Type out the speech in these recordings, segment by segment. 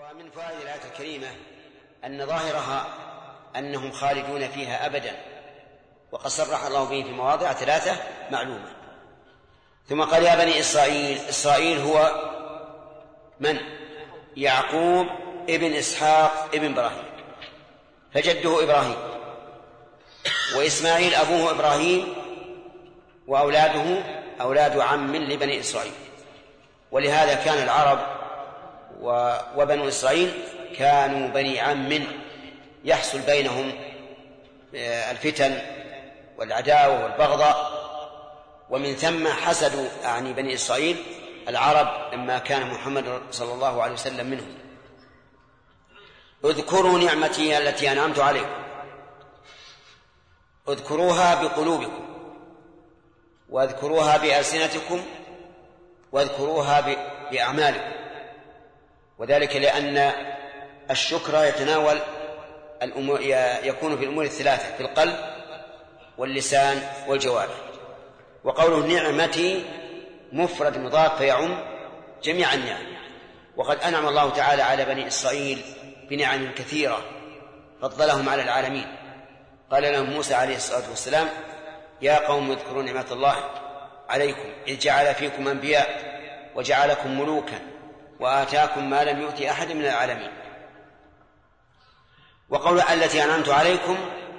ومن فوائد الآية الكريمة أن ظاهرها أنهم خالدون فيها أبدا، وقد صرح الله به في مواضع 3 معلومة. ثم قال يا بني إسرائيل. إسرائيل هو من؟ يعقوب ابن إسحاق ابن إبراهيم، فجده إبراهيم، وإسماعيل أبوه إبراهيم، وأولاده أولاد عم لبني إسرائيل. ولهذا كان العرب وبنو إسرائيل كانوا بني عم يحصل بينهم الفتن والعداوة والبغضاء، ومن ثم حسدوا أعني بني إسرائيل العرب لما كان محمد صلى الله عليه وسلم منهم. اذكروا نعمتي التي أنعمت عليكم، اذكروها بقلوبكم، واذكروها بألسنتكم، واذكروها بأعمالكم. وذلك لأن الشكر يتناول يكون في الأمور 3، في القلب واللسان والجوارح. وقوله نعمتي مفرد مضاف فيعم جميع النعم، وقد أنعم الله تعالى على بني إسرائيل بنعم كثيرة فضلهم على العالمين. قال لهم موسى عليه الصلاة والسلام يا قوم اذكروا نعمة الله عليكم إذ جعل فيكم أنبياء وجعلكم ملوكا وآتاكم ما لم يؤت أحد من العالمين. وقول التي أنعمت عليكم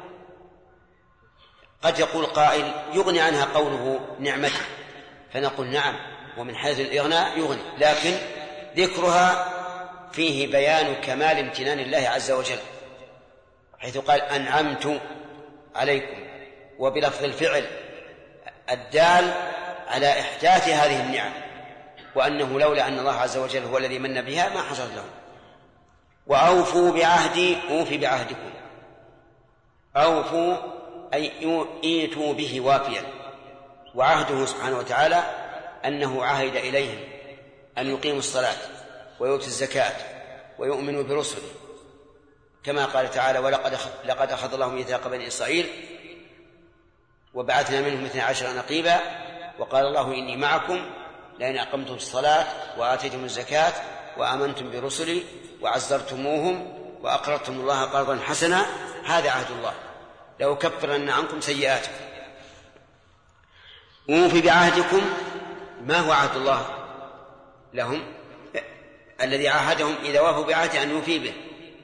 قد يقول قائل يغني عنها قوله نعمته، فنقول نعم، ومن حيث الإغناء يغني، لكن ذكرها فيه بيان كمال امتنان الله عز وجل، حيث قال أنعمت عليكم، وبلفظ الفعل الدال على إحداث هذه النعم، وأنه لولا أن الله عز وجل هو الذي من بها ما حصل له. وأوفوا بعهدي أوفي بعهدكم، أوفوا أي إيتوا به وافيا. وعهده سبحانه وتعالى أنه عهد إليهم أن يقيموا الصلاة ويؤتوا الزكاة ويؤمنوا برسله، كما قال تعالى لقد أخذ الله ميثاق بني إسرائيل وبعثنا منهم 12 نقيبا وقال الله إني معكم لئن أقمتم الصلاة وآتيتم الزكاة وآمنتم برسلي وعزرتموهم وأقرضتم الله قرضا حسنا هذا عهد الله لو كفرن عنكم سيئاتكم. أوفي بعهدكم، ما هو عهد الله لهم؟ الذي عاهدهم إذا وافوا بعهده أن يوفي به.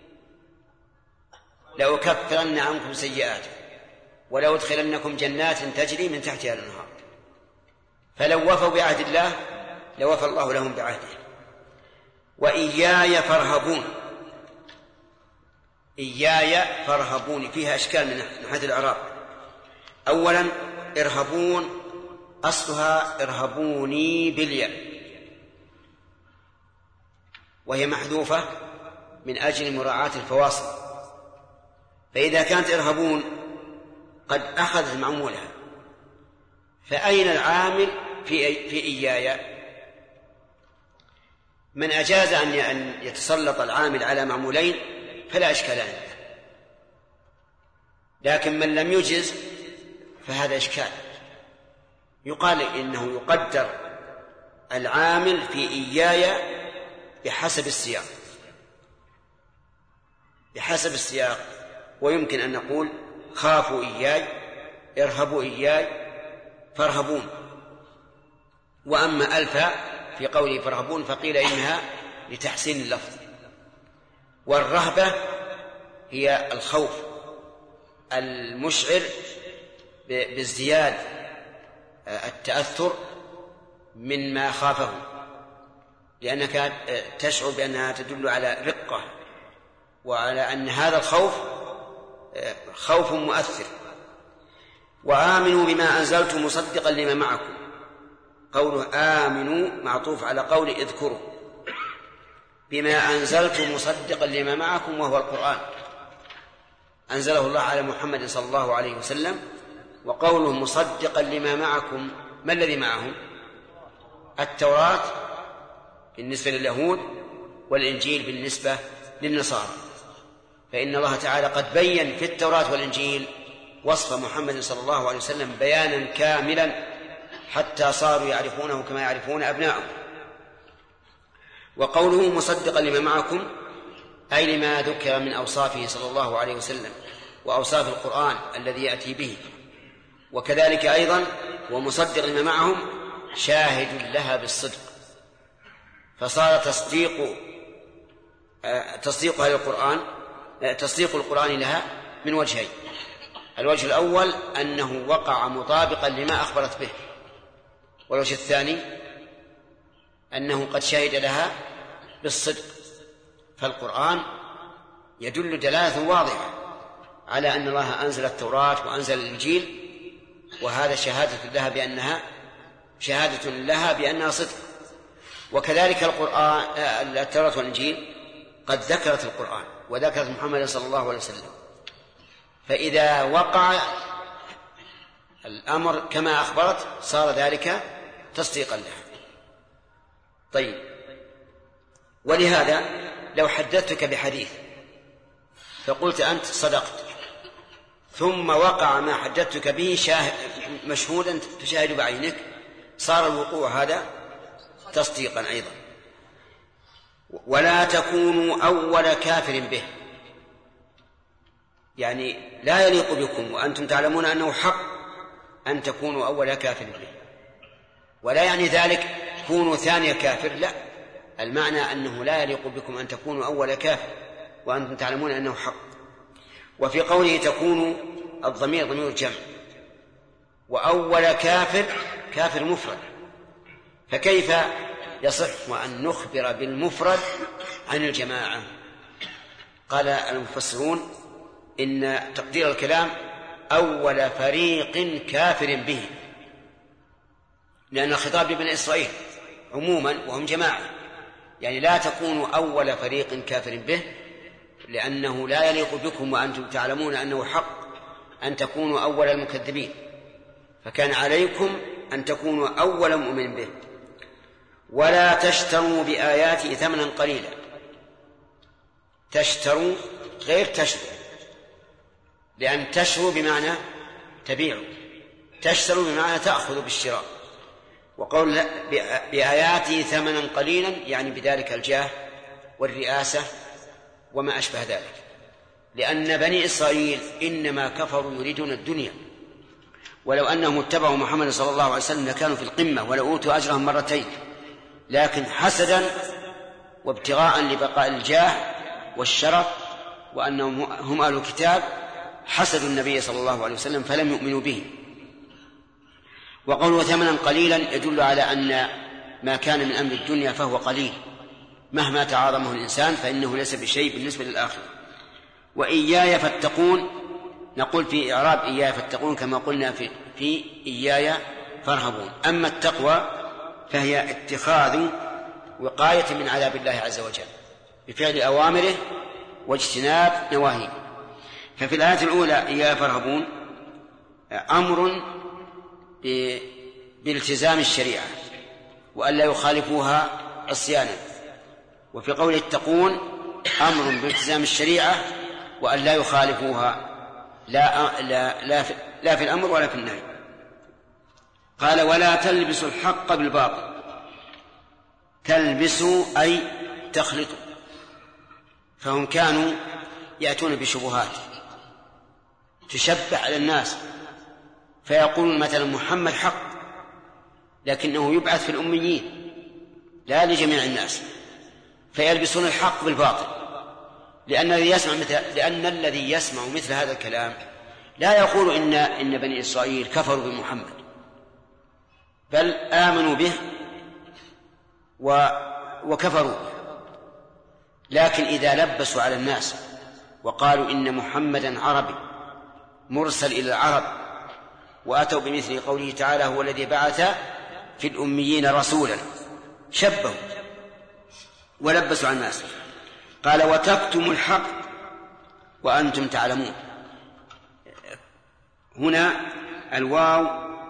لو كفرن عنكم سيئاتكم ولو ادخلنكم جنات تجري من تحتها الأنهار. فلو وفوا بعهد الله لوفى الله لهم بعهده. وإياي فارهبون، إياي فارهبون فيها أشكال من حيث الإعراب. أولا ارهبون أصلها ارهبوني بالياء، وهي محذوفة من أجل مراعاة الفواصل، فإذا كانت ارهبون قد أخذت معمولها، فأين العامل في إياي؟ من أجاز أن يتسلط العامل على معمولين فلا إشكال عنده، لكن من لم يجز فهذا إشكال. يقال إنه يقدر العامل في إياي بحسب السياق، بحسب السياق. ويمكن أن نقول خافوا إياي، ارهبوا إياي، فارهبون. وأما ألفا في قوله فارهبون فقيل إنها لتحسين اللفظ. والرهبة هي الخوف المشعر بازدياد التأثر مما خافه، لأنك تشعر بأنها تدل على رقة وعلى أن هذا الخوف خوف مؤثر. وآمنوا بما أنزلت مصدقا لما معكم، قوله آمنوا معطوف على قول اذكروا، بما أنزلت مصدقا لما معكم وهو القرآن أنزله الله على محمد صلى الله عليه وسلم. وقوله مصدقا لما معكم، ما الذي معهم؟ التوراة بالنسبة لليهود والإنجيل بالنسبة للنصارى، فإن الله تعالى قد بين في التوراة والإنجيل وصف محمد صلى الله عليه وسلم بيانا كاملا حتى صاروا يعرفونه كما يعرفون أبناءهم. وقوله مصدقا لما معكم أي لما ذكر من أوصافه صلى الله عليه وسلم وأوصاف القرآن الذي يأتي به. وكذلك أيضا ومصدق لما معهم شاهد لها بالصدق، فصار تصديقها للقرآن تصديق القرآن لها من وجهين: الوجه الأول أنه وقع مطابقا لما أخبرت به، والوجه الثاني أنه قد شهد لها بالصدق. فالقرآن يدل دلالة واضحة على أن الله أنزل التوراة وأنزل الإنجيل، وهذا شهادة لها بأنها صدق. وكذلك القرآن التوراة والإنجيل قد ذكرت القرآن وذكرت محمد صلى الله عليه وسلم، فإذا وقع الأمر كما أخبرت صار ذلك تصديقا لها. طيب، ولهذا لو حدثتك بحديث فقلت أنت صدقت، ثم وقع ما حدثتك به مشهودا تشاهد بعينك، صار الوقوع هذا تصديقا أيضا. ولا تكونوا أول كافر به، يعني لا يليق بكم وأنتم تعلمون أنه حق أن تكونوا أول كافر به، ولا يعني ذلك كونوا ثاني كافر، لا، المعنى أنه لا يليق بكم أن تكونوا أول كافر وأنتم تعلمون أنه حق. وفي قوله تكونوا الضمير ضمير الجمع، وأول كافر مفرد، فكيف يصح أن نخبر بالمفرد عن الجماعة؟ قال المفسرون إن تقدير الكلام أول فريق كافر به، لأن الخطاب لبني إسرائيل عموما وهم جماعة، يعني لا تكونوا أول فريق كافر به، لأنه لا يليق بكم وأنتم تعلمون أنه حق أن تكونوا أول المكذبين، فكان عليكم أن تكونوا أول مؤمن به. ولا تشتروا بآياتي ثمنا قليلا، تشتروا غير تشتروا، لأن تشتروا بمعنى تبيعوا، تشتروا بمعنى تأخذوا بالشراء. وقول بآياتي ثمنا قليلا يعني بذلك الجاه والرئاسة وما أشبه ذلك، لأن بني إسرائيل إنما كفروا يريدون الدنيا، ولو أنهم اتبعوا محمد صلى الله عليه وسلم لكانوا في القمة ولأوتوا أجرهم مرتين، لكن حسدا وابتغاء لبقاء الجاه والشرف وأنهم هم أهل الكتاب حسدوا النبي صلى الله عليه وسلم فلم يؤمنوا به. وقوله ثمنا قليلا يدل على أن ما كان من أمر الدنيا فهو قليل، مهما تعاظمه الإنسان فإنه ليس بشيء بالنسبة للآخرة. وإياي فاتقون، نقول في إعراب إياي فاتقون كما قلنا في إياي فارهبون. أما التقوى فهي اتخاذ وقاية من عذاب الله عز وجل بفعل أوامره واجتناب نواهيه. ففي الآية الأولى إياي فارهبون أمر بالتزام الشريعة وأن لا يخالفوها عصيانا، وفي قول اتقون أمر بالتزام الشريعة وأن لا يخالفوها لا في الأمر ولا في النهي. قال ولا تلبسوا الحق بالباطل، تلبسوا أي تخلطوا، فهم كانوا يأتون بشبهات تشبه على الناس، فيقولون مثلا محمد حق لكنه يبعث في الأميين لا لجميع الناس، فيلبسون الحق بالباطل، لأن الذي يسمع مثل هذا الكلام لا يقول إن بني إسرائيل كفروا بمحمد، بل آمنوا به وكفروا. لكن إذا لبسوا على الناس وقالوا إن محمدا عربي مرسل إلى العرب، وأتوا بمثل قوله تعالى هو الذي بعث في الأميين رسولا، شبهوا ولبسوا على الناس. قال وتكتموا الحق وأنتم تعلمون. هنا الواو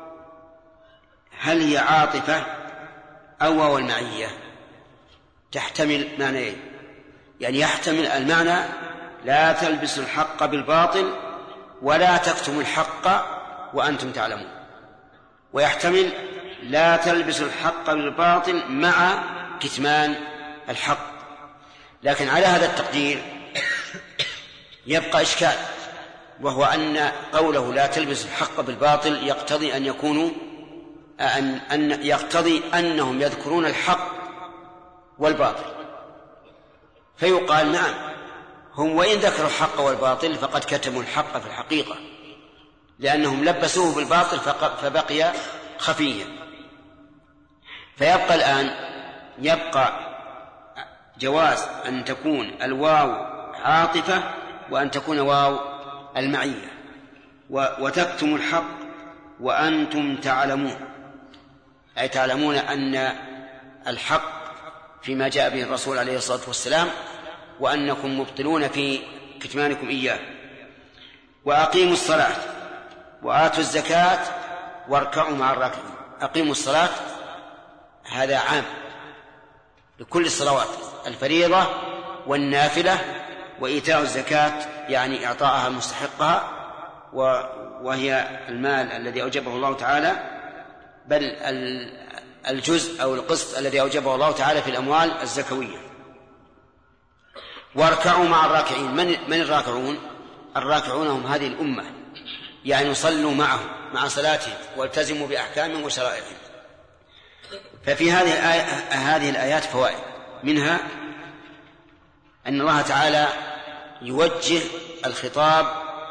هل هي عاطفة أو واو المعية؟ تحتمل معنيين، يعني يحتمل المعنى لا تلبسوا الحق بالباطل ولا تكتموا الحق وأنتم تعلمون، ويحتمل لا تلبسوا الحق بالباطل مع كتمان الحق. لكن على هذا التقدير يبقى إشكال، وهو أن قوله لا تلبس الحق بالباطل يقتضي أن يكونوا يقتضي أنهم يذكرون الحق والباطل، فيقال نعم هم وإن ذكروا الحق والباطل فقد كتموا الحق في الحقيقة، لأنهم لبسوه بالباطل فبقي خفيا. فيبقى الآن جواز أن تكون الواو عاطفة وأن تكون واو المعية، وتكتم الحق وأنتم تعلمون، أي تعلمون أن الحق فيما جاء به الرسول عليه الصلاة والسلام، وأنكم مبطلون في كتمانكم إياه. وأقيموا الصلاة وآتوا الزكاة واركعوا مع الراكعين. أقيموا الصلاة هذا عام لكل الصلوات، الفريضة والنافلة، وإيتاء الزكاة يعني إعطاءها مستحقها، وهي المال الذي أوجبه الله تعالى، بل الجزء أو القسط الذي أوجبه الله تعالى في الأموال الزكوية. واركعوا مع الراكعين. من الراكعون؟ الراكعون هم هذه الأمة، يعني صلوا معهم مع صلاتهم والتزموا بأحكامهم وشرائعهم. ففي هذه الآيات فوائد، منها أن الله تعالى يوجه الخطاب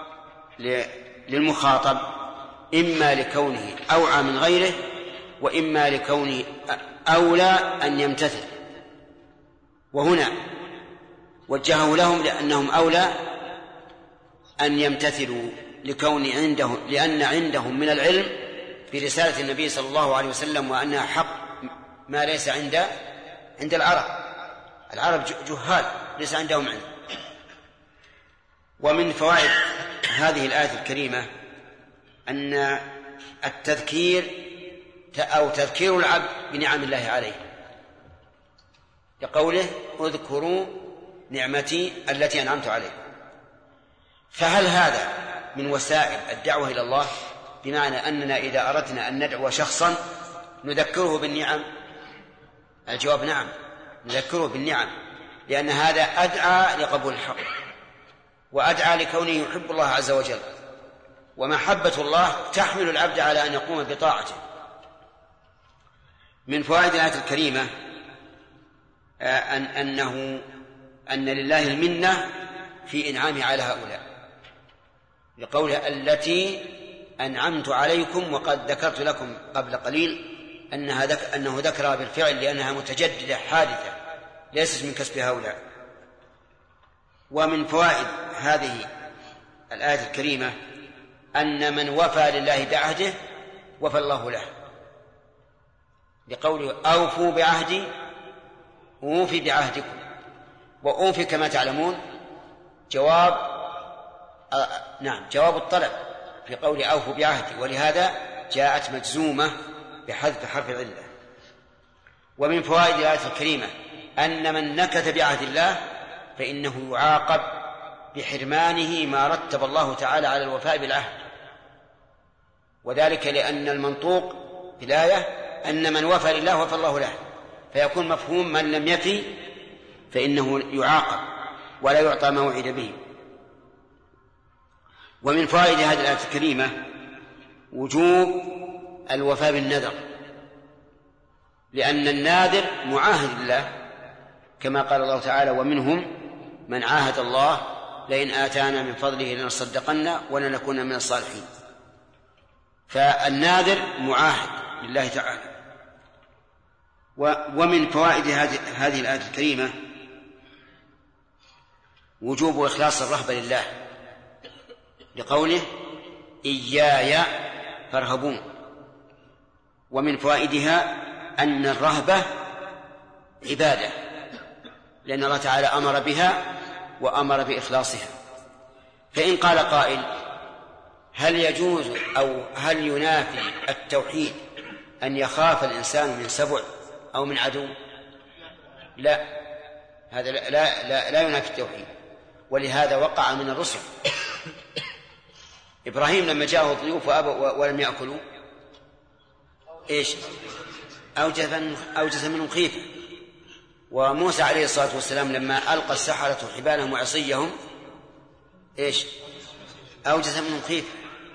للمخاطب إما لكونه أوعى من غيره، وإما لكونه أولى أن يمتثل، وهنا وجهه لهم لأنهم أولى أن يمتثلوا لأن عندهم من العلم برسالة النبي صلى الله عليه وسلم، وأنها حق ما ليس عند العرب جهال ليس عندهم علم. ومن فوائد هذه الآية الكريمة أن التذكير أو تذكير العبد بنعم الله عليه، لقوله اذكروا نعمتي التي أنعمت عليه. فهل هذا من وسائل الدعوة إلى الله؟ بمعنى أننا إذا أردنا أن ندعو شخصا نذكره بالنعم؟ الجواب نعم، نذكره بالنعم، لأن هذا أدعى لقبول الحق، وأدعى لكونه يحب الله عز وجل، ومحبة الله تحمل العبد على أن يقوم بطاعته. من فوائد الآية الكريمة أن لله المنة في إنعامه على هؤلاء، لقوله التي أنعمت عليكم، وقد ذكرت لكم قبل قليل أنه ذكرها بالفعل لأنها متجددة حادثة ليست من كسب هؤلاء. ومن فوائد هذه الآية الكريمة أن من وفى لله بعهده وفى الله له، لقوله أوفوا بعهدي أوفي بعهدكم. وأوفي كما تعلمون جواب الطلب في قول أوفوا بعهدي، ولهذا جاءت مجزومة بحذف حرف العلة. ومن فوائد الآية الكريمة أن من نكث بعهد الله فإنه يعاقب بحرمانه ما رتب الله تعالى على الوفاء بالعهد، وذلك لأن المنطوق في الآية أن من وفى لله وفى الله له، فيكون مفهوم من لم يفي فإنه يعاقب ولا يعطى ما وعد به. ومن فوائد هذه الآية الكريمة وجوب الوفاء بالنذر، لأن الناذر معاهد لله، كما قال الله تعالى ومنهم من عاهد الله لئن آتانا من فضله لنصدقن ولنكون من الصالحين. فالناذر معاهد لله تعالى. ومن فوائد هذه الآية الكريمة وجوب إخلاص الرهبة لله، لقوله إياي فارهبون. ومن فوائدها أن الرهبة عبادة، لأن الله تعالى أمر بها وأمر بإخلاصها. فإن قال قائل هل يجوز أو هل ينافي التوحيد أن يخاف الإنسان من سبع أو من عدو؟ لا، هذا لا ينافي التوحيد، ولهذا وقع من الرسل. إبراهيم لما جاءه الضيوف ولم يأكلوا إيش؟ أوجس منهم خيفة، وموسى عليه الصلاة والسلام لما ألقى السحرة حبالهم وعصيهم إيش؟ أوجس منهم خيفة.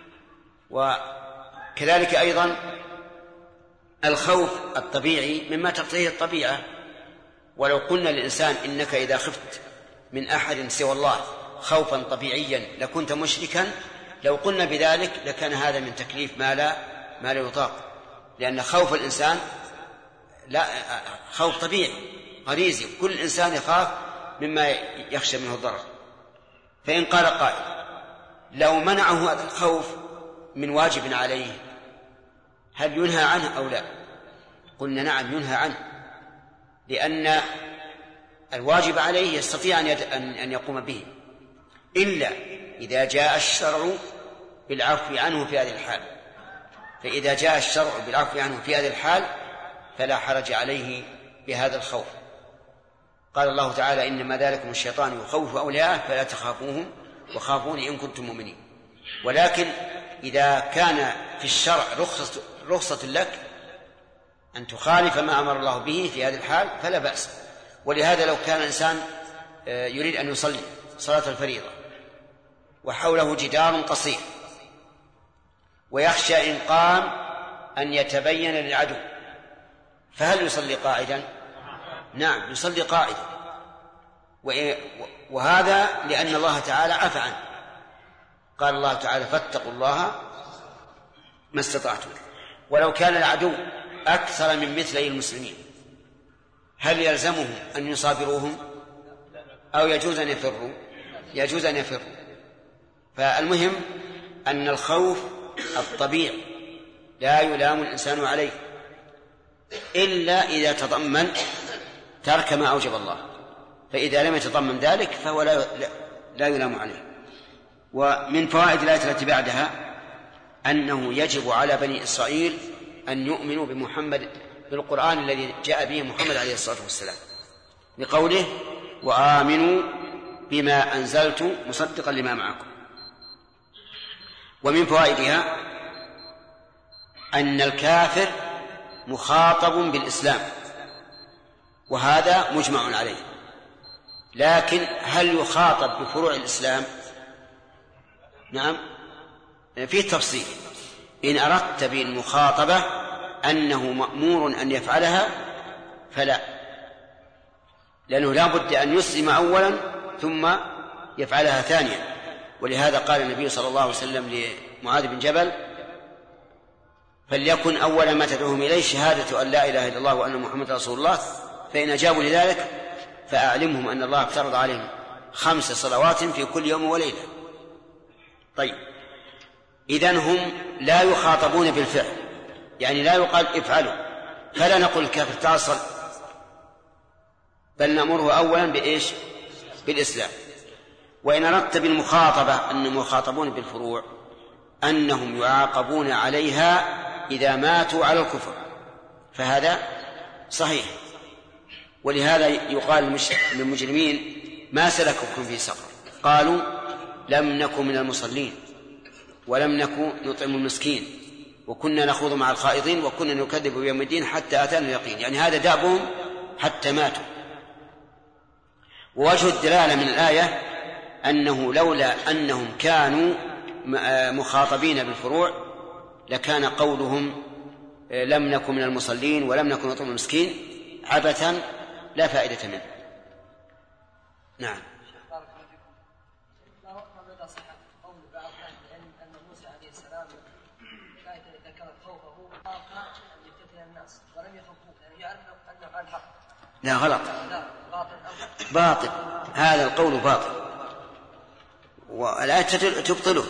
وكذلك أيضا الخوف الطبيعي مما تقتضيه الطبيعة. ولو قلنا للإنسان إنك إذا خفت من أحد سوى الله خوفا طبيعيا لكنت مشركا، لو قلنا بذلك لكان هذا من تكليف ما لا يطاق، لأن خوف الإنسان لا خوف طبيعي غريزي، كل إنسان يخاف مما يخشى منه الضرر. فإن قال قائل لو منعه هذا الخوف من واجب عليه هل ينهى عنه أو لا؟ قلنا نعم ينهى عنه، لأن الواجب عليه يستطيع أن يقوم به، إلا إذا جاء الشرع بالعفو عنه في هذه الحال. فإذا جاء الشرع بالعفو عنه في هذه الحال فلا حرج عليه بهذا الخوف. قال الله تعالى إنما ذلكم الشيطان يخوف أولياءه فلا تخافوهم وخافوني إن كنتم مؤمنين. ولكن إذا كان في الشرع رخصة لك أن تخالف ما أمر الله به في هذه الحال فلا بأس. ولهذا لو كان الإنسان يريد أن يصلي صلاة الفريضة وحوله جدار قصير ويخشى إن قام أن يتبين للعدو، فهل يصلي قاعدا؟ نعم يصلي قاعدا، وهذا لأن الله تعالى عفى عنه. قال الله تعالى فاتقوا الله ما استطعتم. ولو كان العدو أكثر من مثلي المسلمين هل يلزمهم أن يصابروهم أو يجوز أن يفروا؟ يجوز أن يفروا. فالمهم أن الخوف الطبيعي لا يلام الإنسان عليه إلا إذا تضمن ترك ما أوجب الله، فإذا لم يتضمن ذلك فهو لا يلام عليه. ومن فوائد الآية التي بعدها أنه يجب على بني إسرائيل أن يؤمنوا بمحمد بالقرآن الذي جاء به محمد عليه الصلاة والسلام، لقوله وآمنوا بما أنزلت مصدقا لما معكم. ومن فوائدها أن الكافر مخاطب بالإسلام، وهذا مجمع عليه، لكن هل يخاطب بفروع الإسلام؟ نعم فيه تفصيل. إن أردت بالمخاطبة أنه مأمور أن يفعلها فلا، لأنه لا بد أن يسلم أولا ثم يفعلها ثانيا. ولهذا قال النبي صلى الله عليه وسلم لمعاذ بن جبل فليكن أول ما تدعوهم إليه شهادة أن لا إله إلا الله وأن محمد رسول الله، فإن أجابوا لذلك فأعلمهم أن الله افترض عليهم 5 صلوات في كل يوم وليلة. طيب إذن هم لا يخاطبون بالفعل، يعني لا يقال افعلوا، فلا نقول الكافر تعال صل، بل نأمره أولا بإيش؟ بالإسلام. وإن أردت بالمخاطبة أنهم يخاطبون بالفروع أنهم يعاقبون عليها إذا ماتوا على الكفر، فهذا صحيح. ولهذا يقال للمجرمين ما سلككم في سقر؟ قالوا لم نكن من المصلين ولم نكن نطعم المسكين وكنا نخوض مع الخائضين وكنا نكذب بيوم الدين حتى أتانا اليقين. يعني هذا دابهم حتى ماتوا. ووجه الدلالة من الآية أنه لولا أنهم كانوا مخاطبين بالفروع لكان قولهم لم نكن من المصلين ولم نكن نطعم المسكين عبثا لا فائدة منه. نعم. لا غلط، باطل، هذا القول باطل والآية تبطله.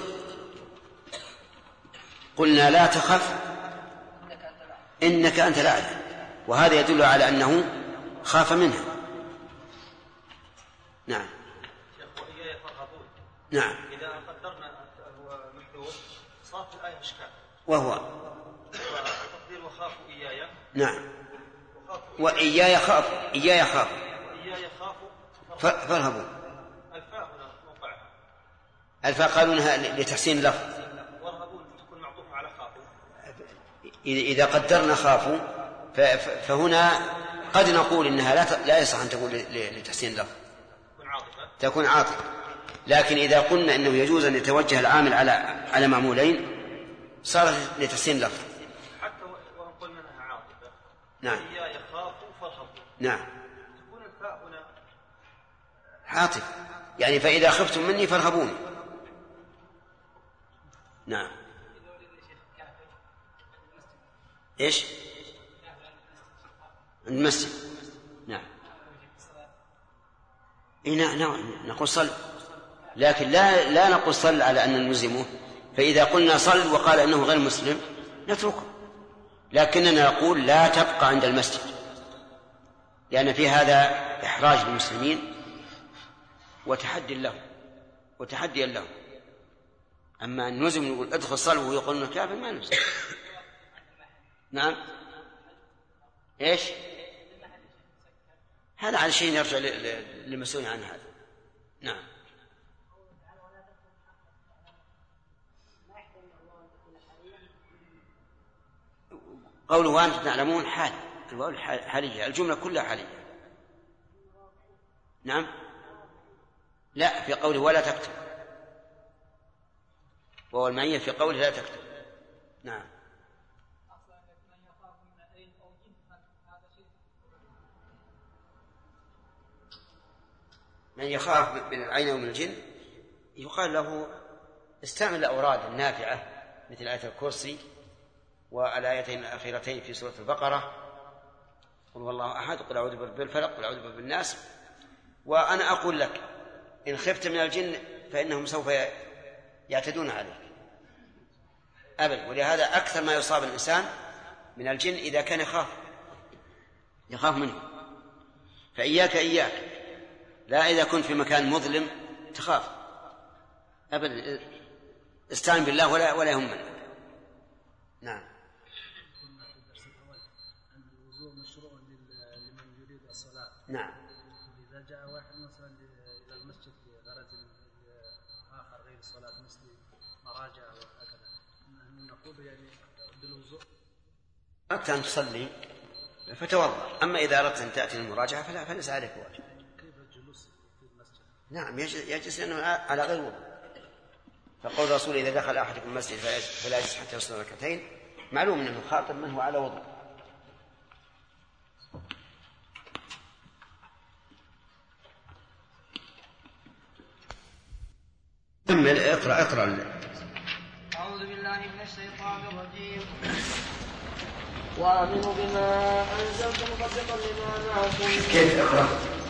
قلنا لا تخف إنك أنت الأعلى، وهذا يدل على أنه خاف منها. نعم. نعم. إذا قدرنا محذوف صار في الآية إشكال، وهو تقدير وخافوا إياي. نعم. وإياي خاف، إياي خاف، وإياي خافوا فارهبوا. الفاء هنا موقعها، الفاء قالونها لتحسين اللفظ، وارهبوا تكون معطوفة على خافوا. إذا قدرنا خافوا فهنا قد نقول إنها لا يصح أن تكون لتحسين اللفظ، تكون عاطفة. لكن إذا قلنا إنه يجوز أن يتوجه العامل على معمولين صارت لتحسين اللفظ. حتى وإن قلنا أنها عاطفة. نعم. هي يخاف فارهبوا. نعم. تكون الفاء هنا عاطفة، يعني فإذا خفتم مني فارهبوني. نعم. إيش؟ المسجد. نعم. نعم نقول صل، لكن لا نقول صل على أن نلزمه. فإذا قلنا صل وقال أنه غير مسلم نتركه، لكننا نقول لا تبقى عند المسجد، لأن في هذا إحراج للمسلمين وتحديا له. أما أن نلزم نقول ادخل صل ويقول أنه كافر ما نلزم. نعم. إيش؟ هذا على شيء يرجع للمسؤول عن هذا. نعم. قوله وأنتم تعلمون حال، الواو حالية، الجملة كلها حالية. نعم. لا، في قوله ولا تكتب، وهو المعية في قوله لا تكتب. نعم. من يخاف من العين ومن الجن يقال له استعمل الأوراد النافعة مثل آية الكرسي والآيتين الأخيرتين في سورة البقرة، قل هو الله أحد، قل أعوذ برب الفلق، قل أعوذ برب الناس. وأنا أقول لك إن خفت من الجن فإنهم سوف يعتدون عليك أبدا. ولهذا أكثر ما يصاب الإنسان من الجن إذا كان يخاف منه. فإياك لا إذا كنت في مكان مظلم تخاف أبدا، استعن بالله ولا يهمك. نعم. كنا في الدرس الأول أن الوضوء مشروع لمن يريد الصلاة. نعم. إذا جاء واحد مثلا إلى المسجد لغرض آخر غير الصلاة مثل مراجع وهكذا، نقول يعني بالوضوء أردت أن تصلي فتوضأ، أما إذا أردت أن تأتي للمراجعة فليس عليك واجب. كيف الجلوس في المسجد؟ نعم يجلس لأنه على غير وضوء. فقول الرسول إذا دخل أحدكم المسجد فلا يجلس حتى يصلي ركعتين، معلوم أنه خاطب من هو على وضوء. كمل اقرأ. أعوذ بالله من الشيطان الرجيم. وآمنوا بما أنزلت مصدقا لما معكم. كيف اقرأ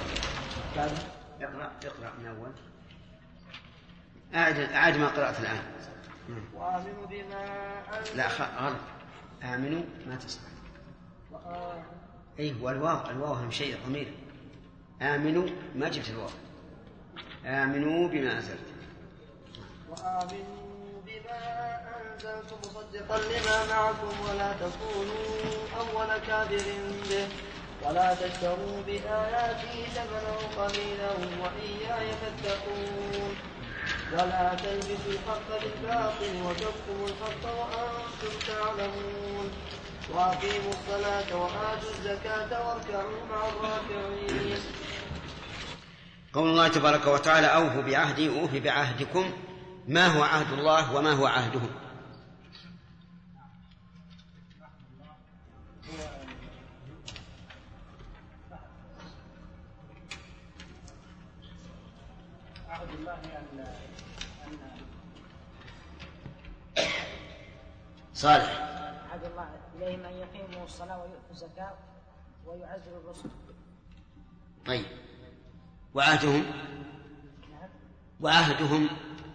من أول. أعد ما قرأت الآن. وآمنوا بما أنزلت. لا غلط، آمنوا ما تصح. أي والواو هم شيء ضمير. آمنوا ما جبت الواو. آمنوا بما أنزلت. وآمنوا بما أنزلت مصدقا لما معكم ولا تكونوا أول كافر به ولا تشتروا بآياتي ثمنا قليلا وإياي فاتقون ولا تلبسوا الحق بالباطل وتكتموا الحق وأنتم تعلمون وأقيموا الصلاة وآتوا الزكاة واركعوا مع الراكعين. قول الله تبارك وتعالى أوفوا بعهدي أوفي بعهدكم. ما هو عهد الله وما هو عهدهم؟ عهد الله أن صالح. عهد الله إليهم أن يقيموا الصلاة ويؤتوا الزكاة ويعزروا الرسل. طيب وعهدهم؟ وعهد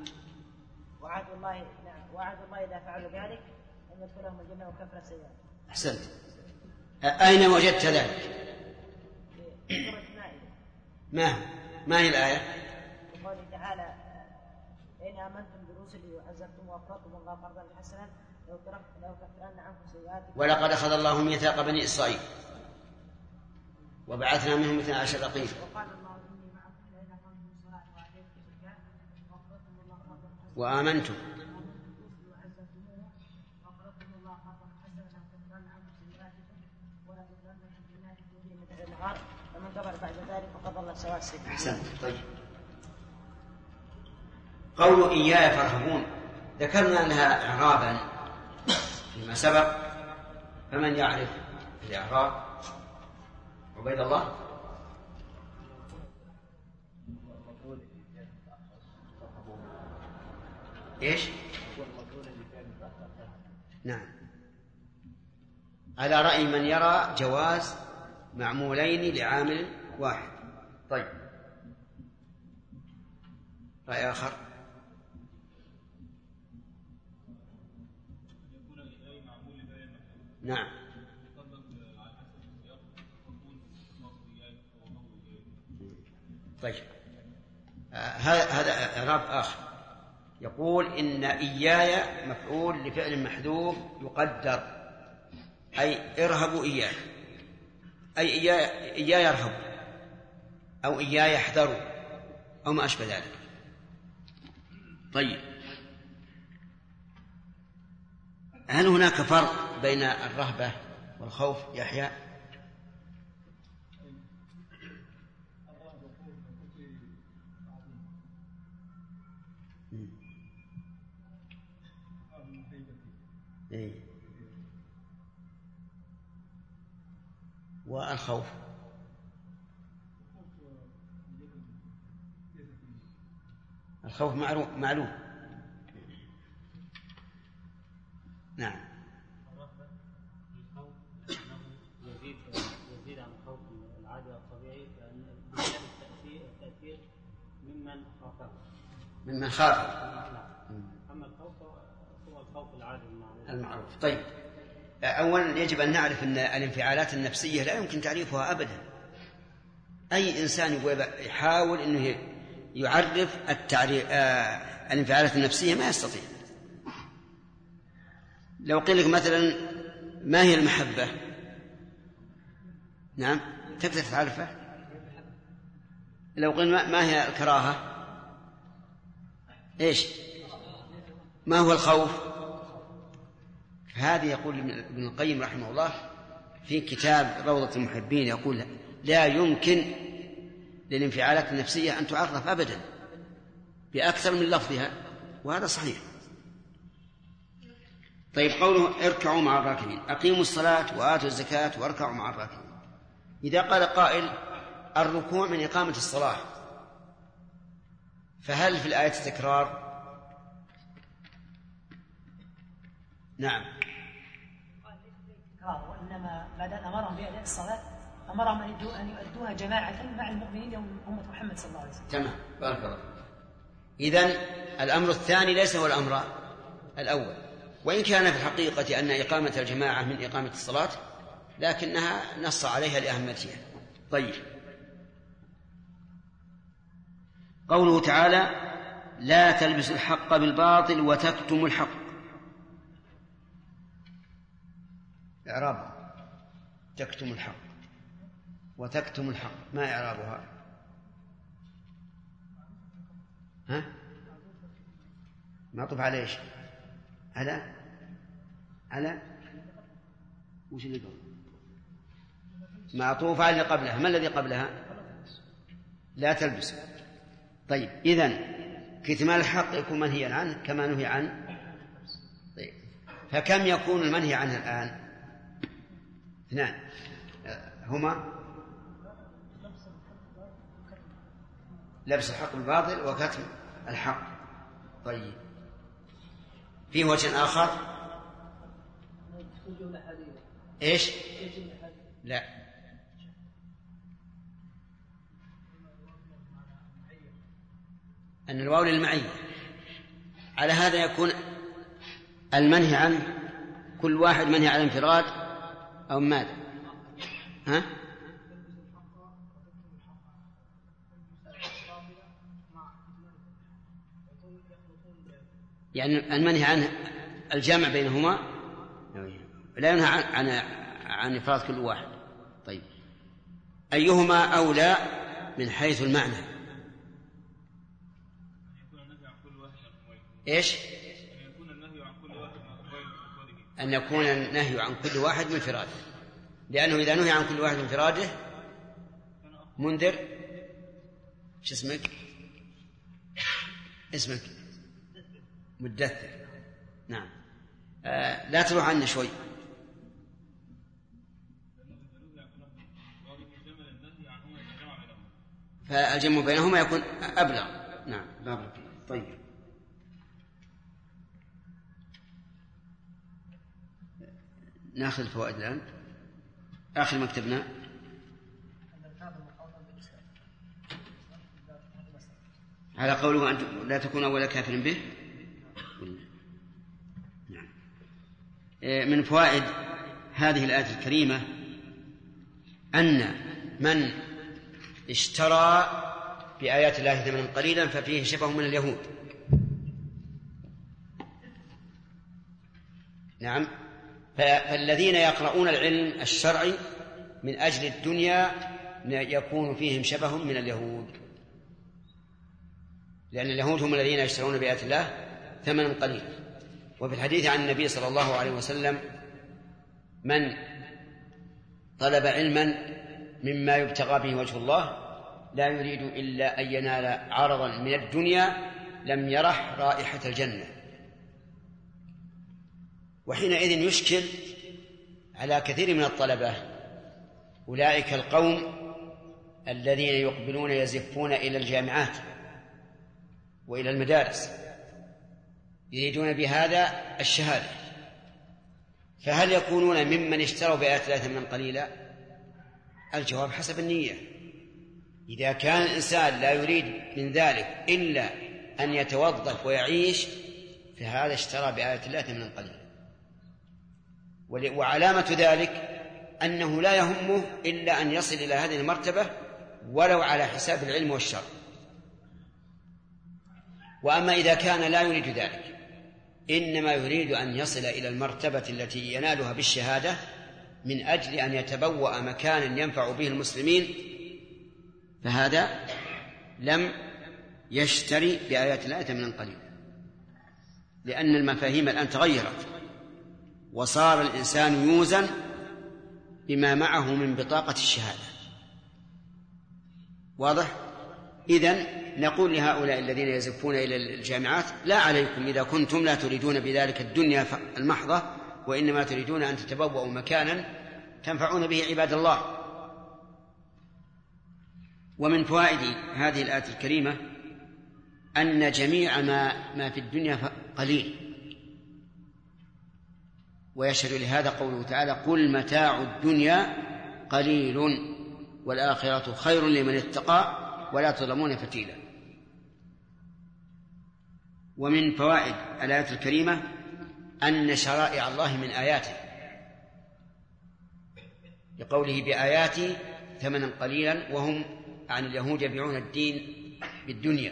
الله إذا فعلوا ذلك أن يدخلهم الجنة وكفر السيئات. أحسنت. أين وجدت ذلك؟ في سورة المائدة. ما هي الآية؟ قوله تعالى إن آمنتم برسلي وعزرتم وأقرضتم الله قرضا حسنا لو كفرن عنكم سيئاتكم. ولقد أخذ الله ميثاق بني إسرائيل وبعثنا منهم 12 رقيبا. وقال الله إني معكم لئن أقمتم الصلاة وآتيتم الزكاة وأقرضتم الله قرضا حسنا وآمنتم كفر بعد ذلك فقد ضل سواء السبيل. أحسنت. طيب قول إياي فارهبون ذكرنا أنها إعرابا فيما سبق، فمن يعرف الإعراب؟ عبيد الله. إيش؟ نعم، على رأي من يرى جواز معمولين لعامل واحد. طيب رأي آخر؟ نعم. طيب هذا إعراب آخر، يقول إن إياي مفعول لفعل محذوف يقدر، أي ارهبوا إياي، أي إياي يرهبوا أو إياي يحذروا أو ما أشبه ذلك. طيب هل هناك فرق بين الرهبة والخوف يحيى؟ والخوف الخوف معلوم. نعم. يزيد عن الخوف العادي والطبيعي، لأن التأثير ممن خاف. أما الخوف هو الخوف العادي المعروف. طيب أولا يجب أن نعرف أن الانفعالات النفسية لا يمكن تعريفها أبدا. أي إنسان يحاول أنه يعرف الانفعالات النفسية ما يستطيع. لو قيل لك مثلا ما هي المحبة؟ نعم تقدر تعرفها. لو قيل ما هي الكراهة؟ إيش؟ ما هو الخوف؟ هذه يقول ابن القيم رحمه الله في كتاب روضة المحبين، يقول لا يمكن للانفعالات النفسية أن تعرف أبدا بأكثر من لفظها، وهذا صحيح. طيب قوله اركعوا مع الراكعين، أقيموا الصلاة وآتوا الزكاة واركعوا مع الراكعين. إذا قال قائل الركوع من إقامة الصلاة، فهل في الآية تكرار؟ نعم. وإنما ما دام أمرهم بأداء الصلاة أمرهم أن يؤدوها جماعة مع المؤمنين يوم أمة محمد صلى الله عليه وسلم. تمام، بارك الله. إذن الأمر الثاني ليس هو الأمر الأول، وإن كان في الحقيقة أن إقامة الجماعة من إقامة الصلاة، لكنها نص عليها لأهميتها. طيب قوله تعالى لا تلبسوا الحق بالباطل وتكتموا الحق، إعراب تكتم الحق وتكتم الحق ما إعرابها؟ ها؟ معطوف على إيش؟ على وش اللي قبل؟ معطوف على اللي قبلها. ما الذي قبلها؟ لا تلبس. طيب إذن كتمان الحق يكون منهيا عنه كما نهي عنه. طيب فكم يكون المنهي عنه الآن؟ اثنان هما لبس الحق بالباطل وكتم الحق. طيب في وجه آخر؟ إيش؟ لا، أن الواو للمعية. على هذا يكون المنهي عنه كل واحد منهي على انفراد أو ماذا؟ ها؟ يعني المنهي عنه الجمع بينهما، لا ينهى عن إفراد كل واحد. طيب أيهما أولى من حيث المعنى؟ إيش؟ أن يكون النهي عن كل واحد من فراده، لأنه إذا نهي عن كل واحد من فراده منذر. شو اسمك؟ اسمك مدثر. نعم. لا تروح عنا شوي. فالجمع بينهما يكون أبلغ. نعم بارك. طيب ناخذ الفوائد الآن. آخر مكتبنا على قوله أن لا تكون أول كافر به. نعم. من فوائد هذه الآية الكريمة أن من اشترى بآيات الله ثمنا قليلا ففيه شبه من اليهود. نعم. فالذين يقرؤون العلم الشرعي من أجل الدنيا يكون فيهم شبه من اليهود، لأن اليهود هم الذين يشترون بآيات الله ثمنا قليلا. وفي الحديث عن النبي صلى الله عليه وسلم: من طلب علما مما يبتغى به وجه الله لا يريد إلا أن ينال عرضا من الدنيا لم يرح رائحة الجنة. وحينئذ يشكل على كثير من الطلبة أولئك القوم الذين يقبلون يزفون إلى الجامعات وإلى المدارس يريدون بهذا الشهادة، فهل يكونون ممن اشتروا بآيات الله ثمنا قليلا؟ الجواب حسب النية. إذا كان الإنسان لا يريد من ذلك إلا أن يتوظف ويعيش فهذا اشترى بآيات الله ثمنا قليلا. وعلامة ذلك أنه لا يهمه إلا أن يصل إلى هذه المرتبة ولو على حساب العلم والشر. وأما إذا كان لا يريد ذلك إنما يريد أن يصل إلى المرتبة التي ينالها بالشهادة من أجل أن يتبوأ مكانا ينفع به المسلمين، فهذا لم يشتري بآيات الله ثمنا قليلا، لأن المفاهيم الآن تغيرت وصار الإنسان يوزن بما معه من بطاقة الشهادة. واضح؟ إذن نقول لهؤلاء الذين يزفون إلى الجامعات: لا عليكم إذا كنتم لا تريدون بذلك الدنيا المحضة وإنما تريدون أن تتبوأوا مكانا تنفعون به عباد الله. ومن فوائد هذه الآية الكريمة أن جميع ما في الدنيا قليل، ويشهد لهذا قوله تعالى: قل متاع الدنيا قليل والآخرة خير لمن اتقى ولا تظلمون فتيلا. ومن فوائد الآية الكريمة أن شرائع الله من آياته، لقوله: بآياتي ثمنا قليلا، وهم عن اليهود يبيعون الدين بالدنيا.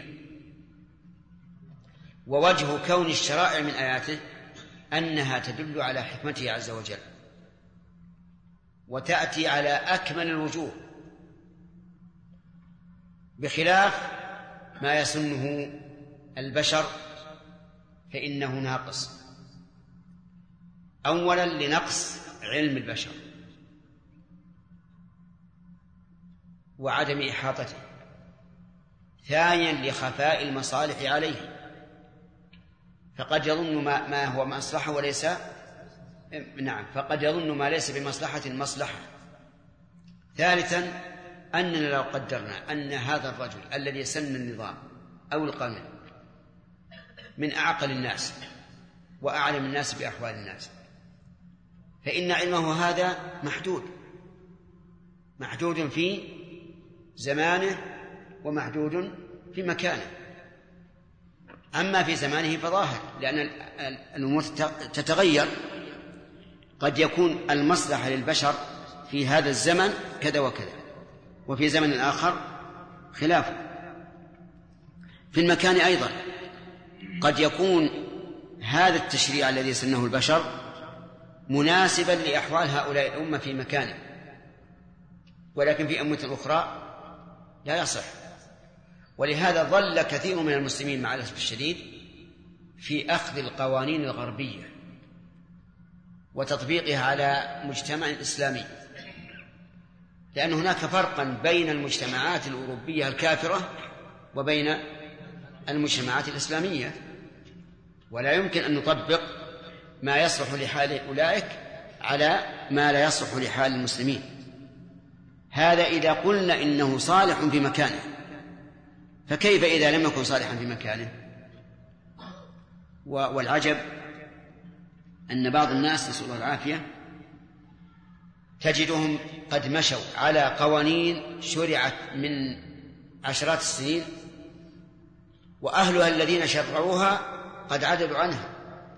ووجه كون الشرائع من آياته أنها تدل على حكمته عز وجل وتأتي على أكمل الوجوه، بخلاف ما يسنه البشر فإنه ناقص. أولا لنقص علم البشر وعدم إحاطته، ثانيا لخفاء المصالح عليه، فقد يظن ما هو مصلحة وليس فقد يظن ما ليس بمصلحة مصلحة. ثالثا أننا لو قدرنا أن هذا الرجل الذي سن النظام أو القانون من أعقل الناس وأعلم الناس بأحوال الناس، فإن علمه هذا محدود في زمانه ومحدود في مكانه. أما في زمانه فظاهر، لأن الأمور تتغير، قد يكون المصلحة للبشر في هذا الزمن كذا وكذا، وفي زمن آخر خلافه. في المكان أيضا قد يكون هذا التشريع الذي سنه البشر مناسبا لأحوال هؤلاء الأمة في مكانه، ولكن في أمة أخرى لا يصح. ولهذا ظل كثير من المسلمين مع الأسف الشديد في أخذ القوانين الغربية وتطبيقها على مجتمع إسلامي، لأن هناك فرقا بين المجتمعات الأوروبية الكافرة وبين المجتمعات الإسلامية، ولا يمكن أن نطبق ما يصلح لحال أولئك على ما لا يصلح لحال المسلمين. هذا إذا قلنا إنه صالح في مكانه، فكيف إذا لم يكن صالحا في مكانه؟ والعجب أن بعض الناس نسأل الله العافية تجدهم قد مشوا على قوانين شرعت من عشرات السنين، وأهلها الذين شرعوها قد عدلوا عنها،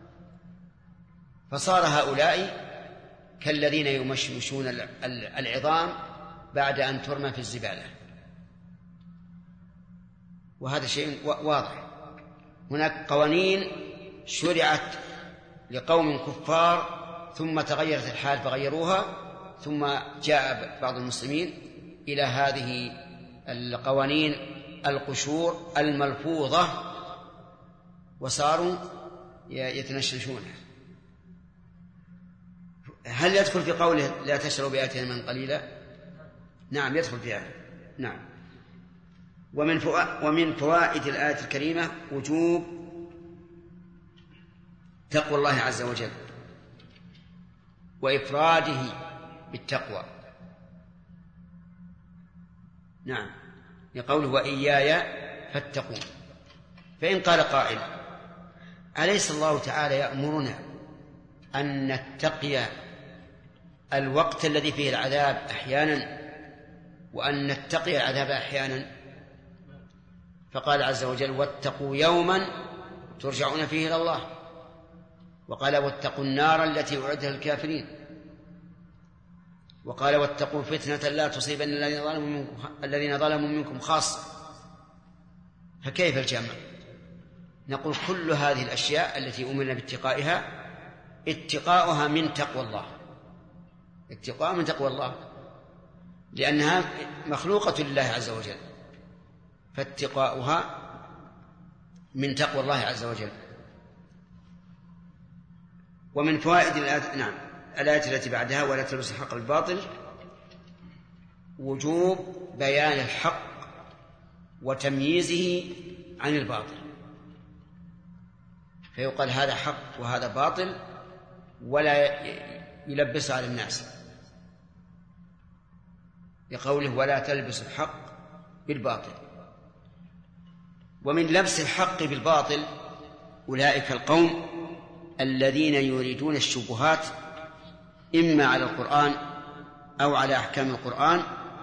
فصار هؤلاء كالذين يمشمشون العظام بعد أن ترمى في الزبالة. وهذا شيء واضح. هناك قوانين شرعت لقوم كفار ثم تغيرت الحال فغيروها، ثم جاء بعض المسلمين إلى هذه القوانين القشور الملفوظة وصاروا يتنشنشونها. هل يدخل في قوله لا تشتروا بآياتنا من قليلا؟ نعم يدخل فيها. نعم. ومن فوائد الآية الكريمة وجوب تقوى الله عز وجل وإفراده بالتقوى. نعم، لقوله وإياي فاتقون. فإن قال قائل أليس الله تعالى يأمرنا أن نتقي الوقت الذي فيه العذاب أحيانا وأن نتقي العذاب أحيانا؟ فقال عز وجل واتقوا يوما ترجعون فيه إلى الله، وقال واتقوا النار التي أعدت للكافرين، وقال واتقوا فتنة لا تصيبن الذين ظلموا منكم خاصة. فكيف الجمع؟ نقول كل هذه الأشياء التي أمرنا باتقائها اتقاؤها من تقوى الله، اتقاء من تقوى الله، لأنها مخلوقة لله عز وجل، فاتقاؤها من تقوى الله عز وجل. ومن فوائد الآية التي بعدها ولا تلبسوا الحق بالباطل وجوب بيان الحق وتمييزه عن الباطل، فيقال هذا حق وهذا باطل ولا يلبس على الناس، لقوله ولا تلبسوا الحق بالباطل. ومن لبس الحق بالباطل أولئك القوم الذين يريدون الشبهات إما على القرآن أو على أحكام القرآن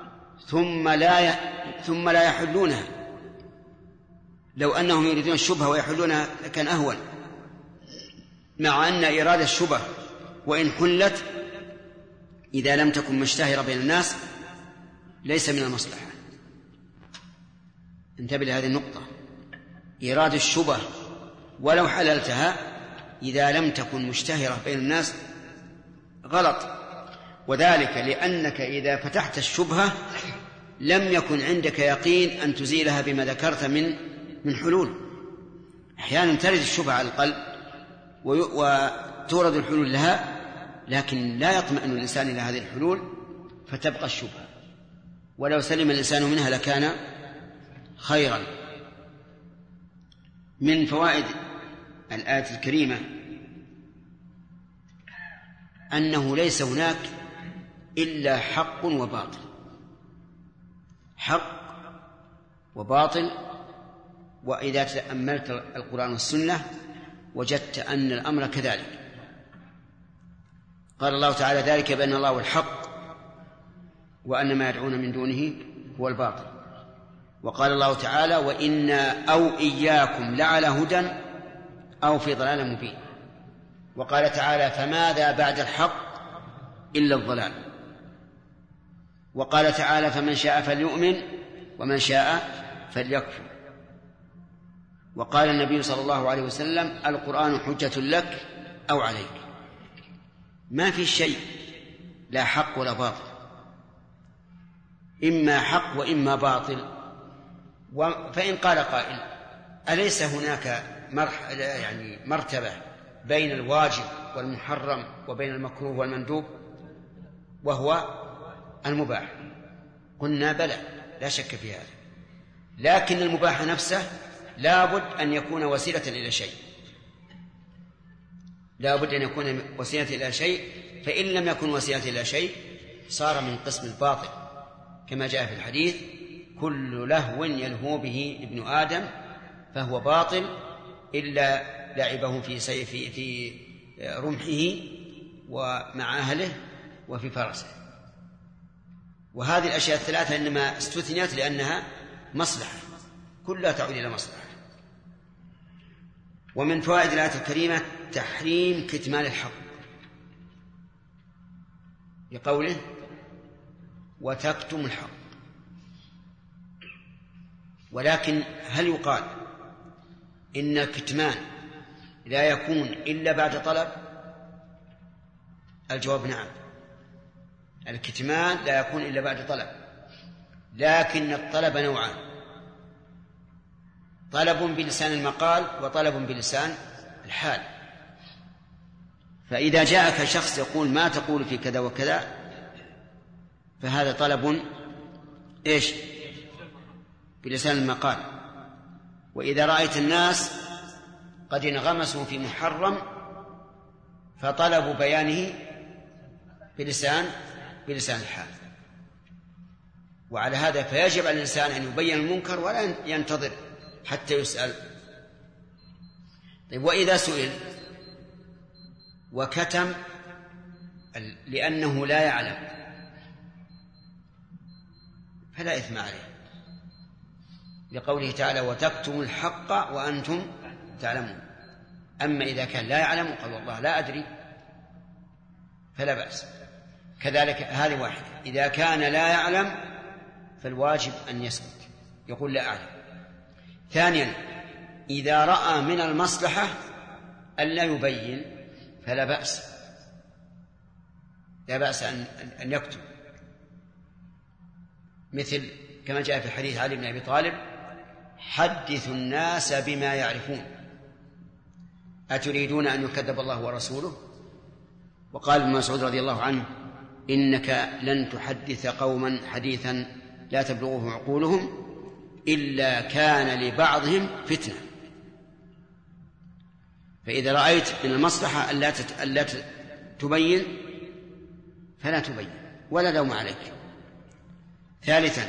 ثم لا يحلونها. لو أنهم يريدون الشبهة ويحلونها كان أهون، مع أن إرادة الشبهة وإن حلت إذا لم تكن مشتهرة بين الناس ليس من المصلحة. انتبه لهذه النقطة، إرادة الشبهة ولو حللتها إذا لم تكن مشتهرة بين الناس غلط، وذلك لأنك إذا فتحت الشبهة لم يكن عندك يقين أن تزيلها بما ذكرت من حلول. أحيانا ترد الشبهة على القلب وتورد الحلول لها، لكن لا يطمئن الإنسان إلى هذه الحلول فتبقى الشبهة، ولو سلم الإنسان منها لكان خيرا. من فوائد الآية الكريمة أنه ليس هناك إلا حق وباطل، حق وباطل. وإذا تأملت القرآن والسنة وجدت أن الأمر كذلك. قال الله تعالى ذلك بأن الله هو الحق وأن ما يدعون من دونه هو الباطل. وقال الله تعالى وإنا أو إياكم لعلى هدى أو في ضلال مبين. وقال تعالى فماذا بعد الحق إلا الضلال. وقال تعالى فمن شاء فليؤمن ومن شاء فليكفر. وقال النبي صلى الله عليه وسلم القرآن حجة لك أو عليك. ما في شيء لا حق ولا باطل، إما حق وإما باطل. فإن قال قائل أليس هناك مرتبة بين الواجب والمحرم وبين المكروه والمندوب وهو المباح؟ قلنا بلى لا شك في هذا، لكن المباح نفسه لابد أن يكون وسيلة إلى شيء، لابد أن يكون وسيلة إلى شيء، فإن لم يكن وسيلة إلى شيء صار من قسم الباطل، كما جاء في الحديث: كل لهو يلهو به ابن آدم فهو باطل إلا لعبه في رمحه ومع أهله وفي فرسه. وهذه الأشياء الثلاثة إنما استثنيت لأنها مصلحة، كلها تعود إلى مصلحة. ومن فوائد الآية الكريمة تحريم كتمان الحق، بقوله: وتكتم الحق. ولكن هل يقال إن الكتمان لا يكون إلا بعد طلب؟ الجواب نعم، الكتمان لا يكون إلا بعد طلب، لكن الطلب نوعان: طلب بلسان المقال وطلب بلسان الحال. فإذا جاءك شخص يقول: ما تقول في كذا وكذا، فهذا طلب إيش؟ بلسان المقال. وإذا رأيت الناس قد انغمسوا في محرم فطلبوا بيانه بلسان الحال. وعلى هذا فيجب على الإنسان أن يبين المنكر ولا ينتظر حتى يسأل. طيب، وإذا سئل وكتم لأنه لا يعلم فلا إثم عليه، لقوله تعالى: وتكتم الحق وأنتم تعلمون. أما إذا كان لا يعلم قال: والله لا أدري، فلا بأس. كذلك هذه واحدة. إذا كان لا يعلم فالواجب أن يسكت، يقول: لا أعلم. ثانيا، إذا رأى من المصلحة أن لا يبين فلا بأس، لا بأس أن يكتب، مثل كما جاء في حديث علي بن أبي طالب: حدثوا الناس بما يعرفون أتريدون أن يكذب الله ورسوله؟ وقال ابن مسعود رضي الله عنه: إنك لن تحدث قوما حديثا لا تبلغه عقولهم إلا كان لبعضهم فتنة. فإذا رأيت من المصلحة ألا تبين فلا تبين ولا لوم عليك. ثالثا،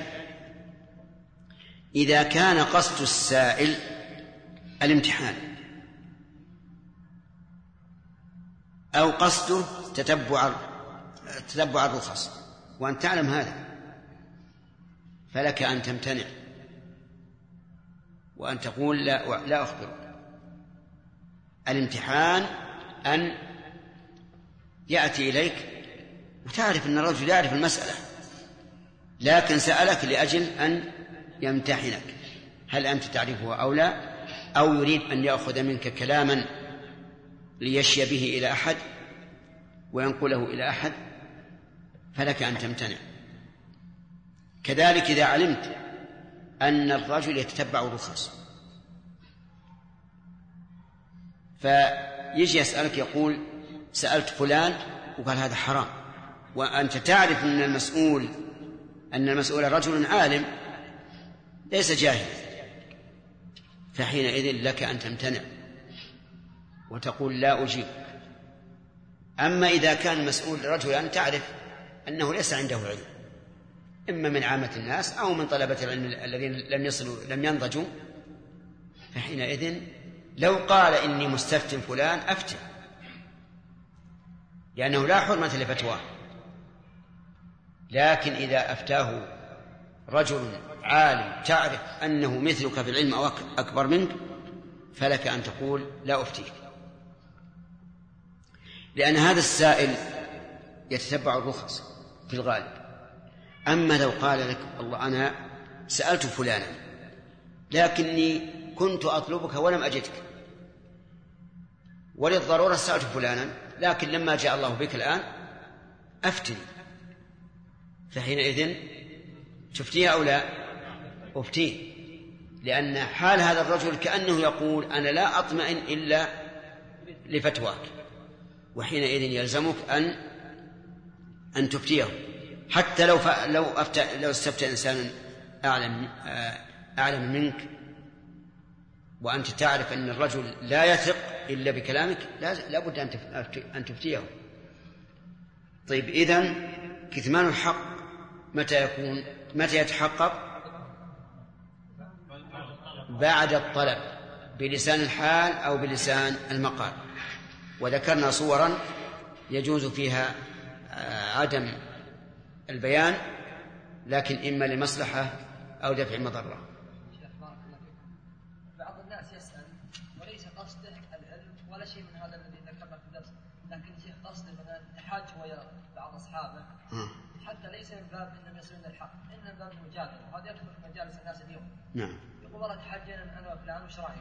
إذا كان قصد السائل الامتحان أو قصده تتبع الرخص وأن تعلم هذا، فلك أن تمتنع وأن تقول: لا أخبرك. الامتحان أن يأتي إليك وتعرف أن الرجل يعرف المسألة، لكن سألك لأجل أن يمتحنك هل أنت تعرفه أو لا، أو يريد أن يأخذ منك كلاما ليشي به إلى أحد وينقله إلى أحد، فلك أن تمتنع. كذلك إذا علمت أن الرجل يتتبع الرخص فيجي يسألك يقول: سألت فلان وقال هذا حرام، وأنت تعرف أن المسؤول رجل عالم ليس جاهل، فحينئذ لك أن تمتنع وتقول: لا أجيب. أما إذا كان المسؤول رجلا تعرف أنه ليس عنده علم، إما من عامة الناس أو من طلبة العلم الذين لم ينضجوا، فحينئذ لو قال: إني مستفت فلان أفتي، لأنه لا حرمة لفتواه. لكن إذا أفتاه رجل عالم تعرف أنه مثلك في العلم أو أكبر منك، فلك أن تقول: لا أفتيك، لأن هذا السائل يتتبع الرخص في الغالب. أما لو قال لك: والله أنا سألت فلانا لكني كنت أطلبك ولم أجدك، وللضرورة سألت فلانا لكن لما جاء الله بك الآن أفتني، فحينئذ تفتيه أو لا؟ أفتيه، لأن حال هذا الرجل كأنه يقول: أنا لا أطمئن إلا لفتواك، وحينئذ يلزمك أن تفتيه. حتى لو استفتى إنسان أعلم منك وأنت تعرف أن الرجل لا يثق إلا بكلامك، لا بد أن تفتيه. طيب، إذن كتمان الحق متى يتحقق؟ بعد الطلب بلسان الحال أو بلسان المقال. وذكرنا صورا يجوز فيها عدم البيان، لكن إما لمصلحة أو دفع مضرة. بعض الناس يسأل وليس قصده العلم ولا شيء من هذا الذي ذكرنا في الدرس، لكن شيء قصده مثلا التحاج ويا بعض أصحابه حتى ليس من باب أنهم يصلون الحق، إنما من باب المجادلة، وهذا يدخل في مجالس الناس اليوم. نعم. يقول والله تحجينا أنا وفلان وش رأيك؟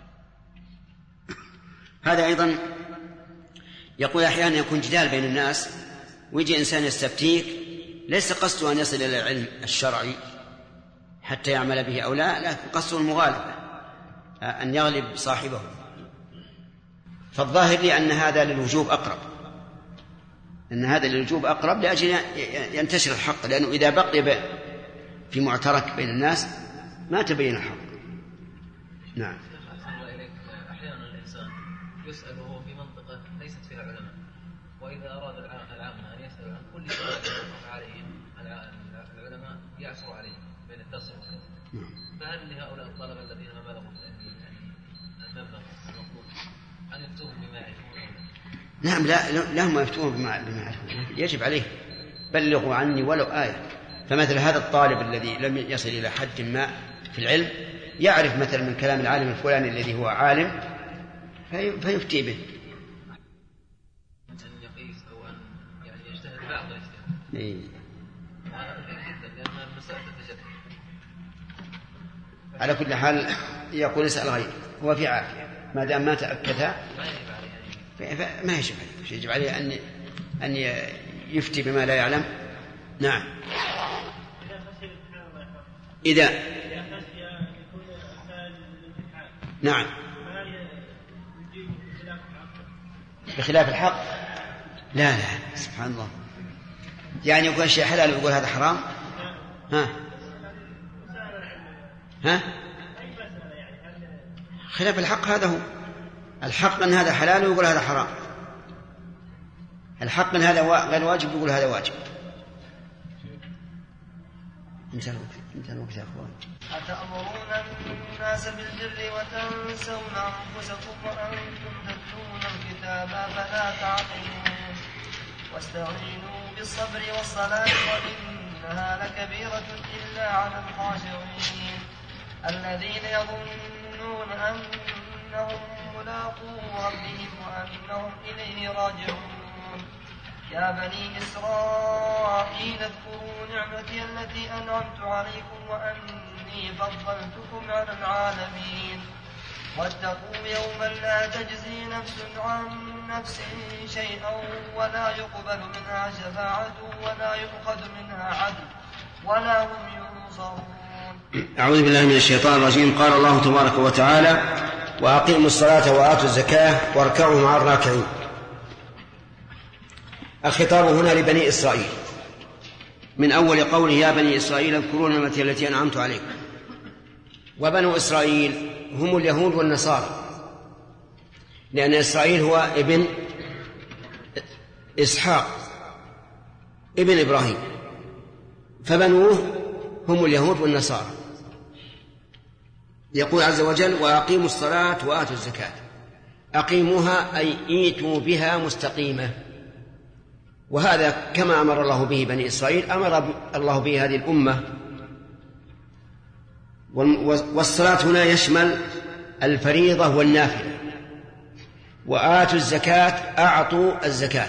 هذا أيضا يقول أحيانا يكون جدال بين الناس ويجي إنسان يستفتيك ليس قصده أن يصل إلى العلم الشرعي حتى يعمل به أو لا، لكن قصده المغالبة، أن يغلب صاحبه. فالظاهر لي أن هذا للوجوب أقرب، لأجل ينتشر الحق، لأنه إذا بقي في معترك بين الناس ما تبين الحق. نعم. أحيانا الإنسان يسأل وهو في منطقة ليست فيها علماء، وإذا أراد العامة أن يسأل عن كل سؤال يقف عليهم العلماء يعثر عليهم بين الدرس والكتاب. فهل لهؤلاء الطلبة الذين ما بلغوا المبلغ المطلوب أن يفتوهم بما يعرفون؟ نعم، لا هم يفتوهم بما يعرفون، يجب عليه بلغوا عني ولو آية. فمثل هذا الطالب الذي لم يصل إلى حد ما في العلم يعرف مثلا من كلام العالم الفلاني الذي هو عالم فيفتي به. أن يقيس أو أن يعني يجتهد بعض الاجتهاد. هذا جدا، لأن المسألة تتجدد. على كل حال يقول اسأل غيره، هو في عافية ما دام ما تأكدها ما يجب عليه. يجب عليه أن يفتي بما لا يعلم. نعم. إذا نعم بخلاف الحق لا سبحان الله، يعني يقول شيء حلال ويقول هذا حرام. خلاف الحق هذا هو الحق، أن هذا حلال ويقول هذا حرام. الحق أن هذا غير واجب ويقول هذا واجب. انت الوقت يا أخوان. أتأمرون الناس بالبر وتنسون أنفسكم وأنتم تتلون الكتاب فلا تعقلون. واستعينوا بالصبر والصلاة وإنها لكبيرة إلا على الخاشعين الذين يظنون أنهم ملاقو ربهم وأنهم إليه راجعون. يا بني إسرائيل اذكروا نعمتي التي أنعمت عليكم وأني فضلتكم على العالمين. واتقوا يوما لا تجزي نفس عن نفس شيئا ولا يقبل منها شفاعة ولا يؤخذ منها عدل ولا هم ينصرون. أعوذ بالله من الشيطان الرجيم. قال الله تبارك وتعالى: وأقيموا الصلاة وآتوا الزكاة واركعوا مع الراكعين. الخطاب هنا لبني إسرائيل من أول قوله: يا بني إسرائيل اذكروا نعمتي التي أنعمت عليكم. وبنو إسرائيل هم اليهود والنصارى، لأن إسرائيل هو ابن إسحاق ابن إبراهيم، فبنوه هم اليهود والنصارى. يقول عز وجل: وأقيموا الصلاة وآتوا الزكاة. أقيموها أي إيتوا بها مستقيمة، وهذا كما أمر الله به بني إسرائيل أمر الله به هذه الأمة. والصلاة هنا يشمل الفريضة والنافلة. وآتوا الزكاة أعطوا الزكاة.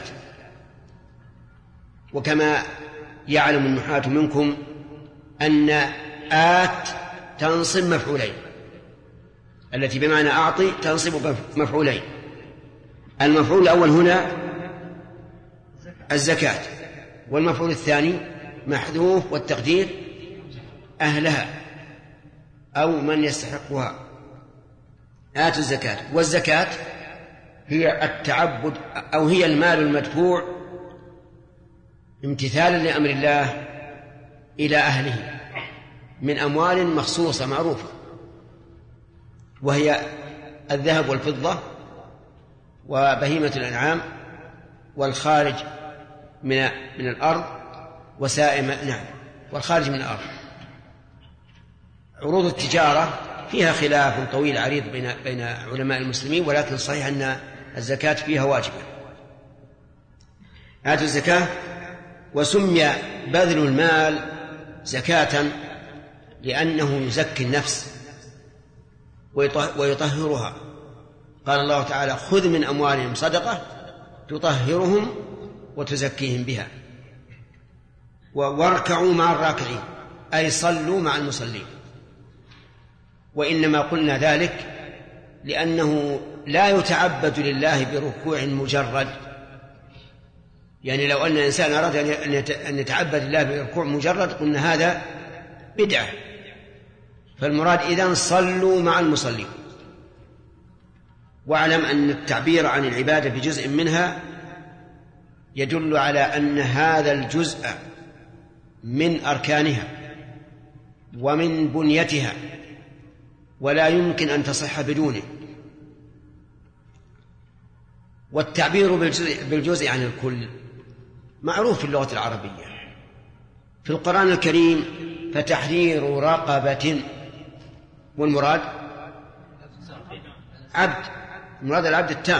وكما يعلم النحاة منكم أن آت تنصب مفعولين، التي بمعنى أعطي تنصب مفعولين. المفعول الأول هنا الزكاة، والمفعول الثاني محذوف والتقدير أهلها أو من يستحقها. آتوا الزكاة. والزكاة هي التعبد أو هي المال المدفوع امتثالا لأمر الله إلى أهله من أموال مخصوصة معروفة، وهي الذهب والفضة وبهيمة الأنعام والخارج من الأرض وسائم والخارج من الأرض. عروض التجارة فيها خلاف طويل عريض بين علماء المسلمين، ولكن صحيح أن الزكاة فيها واجبة. آتوا الزكاة. وسمي بذل المال زكاة لأنه يزكي النفس ويطهرها. قال الله تعالى: خذ من أموالهم صدقة تطهرهم وتزكيهم بها واركعوا مع الراكعين، أي صلوا مع المصلين. وإنما قلنا ذلك لأنه لا يتعبد لله بركوع مجرد، يعني لو أن الإنسان أراد أن يتعبد لله بركوع مجرد قلنا هذا بدعة. فالمراد إذن صلوا مع المصلين. واعلم أن التعبير عن العبادة بجزء منها يدل على أن هذا الجزء من أركانها ومن بنيتها ولا يمكن أن تصح بدونه. والتعبير بالجزء عن الكل معروف في اللغة العربية. في القرآن الكريم فتحرير رقبة، والمراد عبد، المراد العبد التام.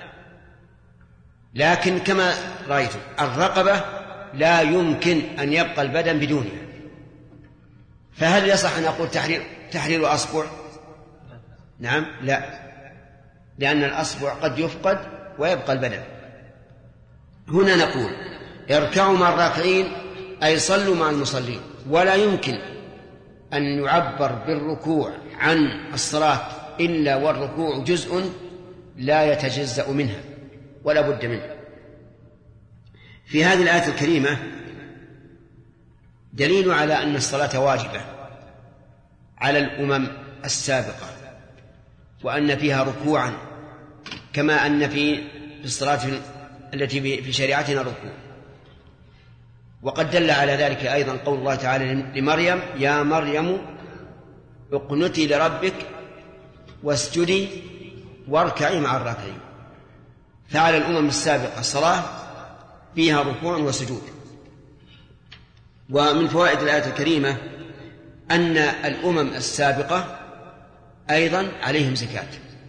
لكن كما رأيتم الرقبة لا يمكن أن يبقى البدن بدونها، فهل يصح أن أقول تحرير أصبع؟ نعم، لا، لأن الأصبع قد يفقد ويبقى البدن. هنا نقول اركعوا مع الراكعين أي صلوا مع المصلين، ولا يمكن أن يعبر بالركوع عن الصلاة إلا والركوع جزء لا يتجزأ منها ولا بد منه. في هذه الآية الكريمة دليل على أن الصلاة واجبة على الأمم السابقة، وأن فيها ركوعا كما أن في الصلاة التي في شريعتنا ركوع. وقد دل على ذلك أيضا قول الله تعالى لمريم: يا مريم اقنتي لربك واسجدي واركعي مع الراكعين. فعلى الأمم السابقة الصلاة فيها ركوع وسجود. ومن فوائد الآية الكريمة أن الأمم السابقة أيضا عليهم زكاة،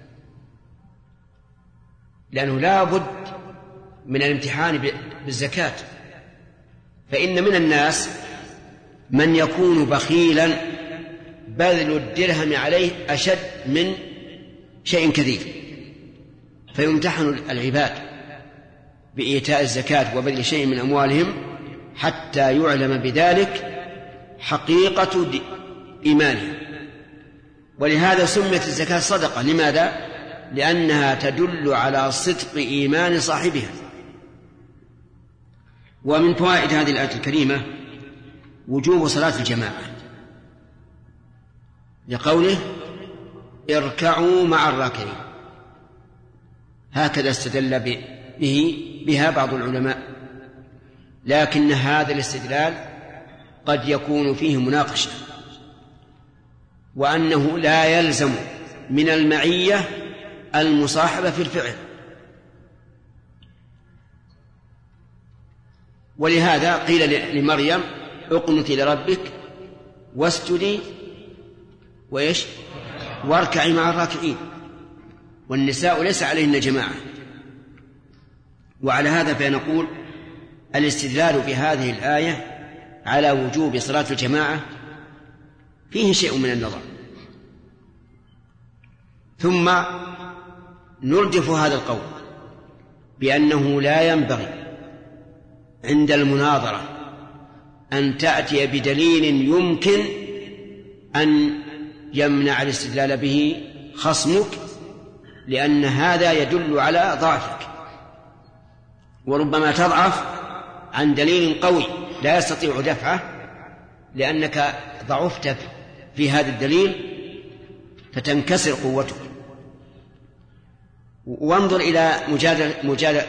لأنه لا بد من الامتحان بالزكاة. فإن من الناس من يكون بخيلا بذل الدرهم عليه أشد من شيء كثير، فيمتحن العباد بإيتاء الزكاة وبذل شيء من أموالهم حتى يعلم بذلك حقيقة إيمانهم. ولهذا سميت الزكاة صدقة. لماذا؟ لأنها تدل على صدق إيمان صاحبها. ومن فوائد هذه الآية الكريمة وجوب صلاة الجماعة، لقوله: اركعوا مع الراكعين. هكذا استدل بها بعض العلماء، لكن هذا الاستدلال قد يكون فيه مناقشة، وأنه لا يلزم من المعية المصاحبة في الفعل. ولهذا قيل لمريم: اقنتي لربك واسجدي واركعي مع الراكعين. والنساء ليس عليهن جماعة. وعلى هذا فنقول الاستدلال بهذه الآية على وجوب صلاة الجماعة فيه شيء من النظر. ثم نردف هذا القول بأنه لا ينبغي عند المناظرة أن تأتي بدليل يمكن أن يمنع الاستدلال به خصمك، لأن هذا يدل على ضعفك، وربما تضعف عن دليل قوي لا يستطيع دفعه لأنك ضعفت في هذا الدليل فتنكسر قوتك. وانظر إلى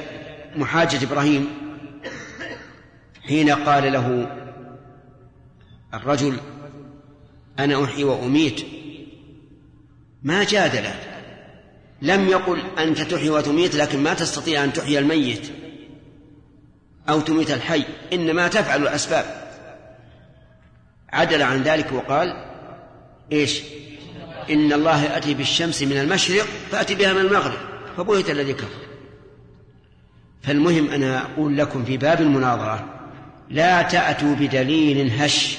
محاجة إبراهيم حين قال له الرجل أنا أحيي وأميت ما جادل، لم يقل أنت تحيي وتميت لكن ما تستطيع أن تحيي الميت أو تميت الحي، إنما تفعل الأسباب. عدل عن ذلك وقال إيش؟ إن الله يأتي بالشمس من المشرق فأتي بها من المغرب فبهت الذي كفر. فالمهم أنا أقول لكم في باب المناظرة لا تأتوا بدليل هش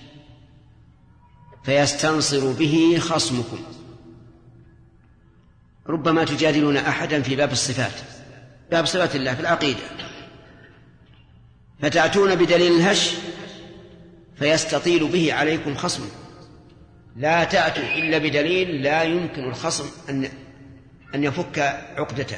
فيستنصر به خصمكم. ربما تجادلون أحدا في باب الصفات، باب صفات الله في العقيدة، فتأتون بدليل هش فيستطيل به عليكم خصمكم. لا تأتوا إلا بدليل لا يمكن الخصم أن يفك عقدته.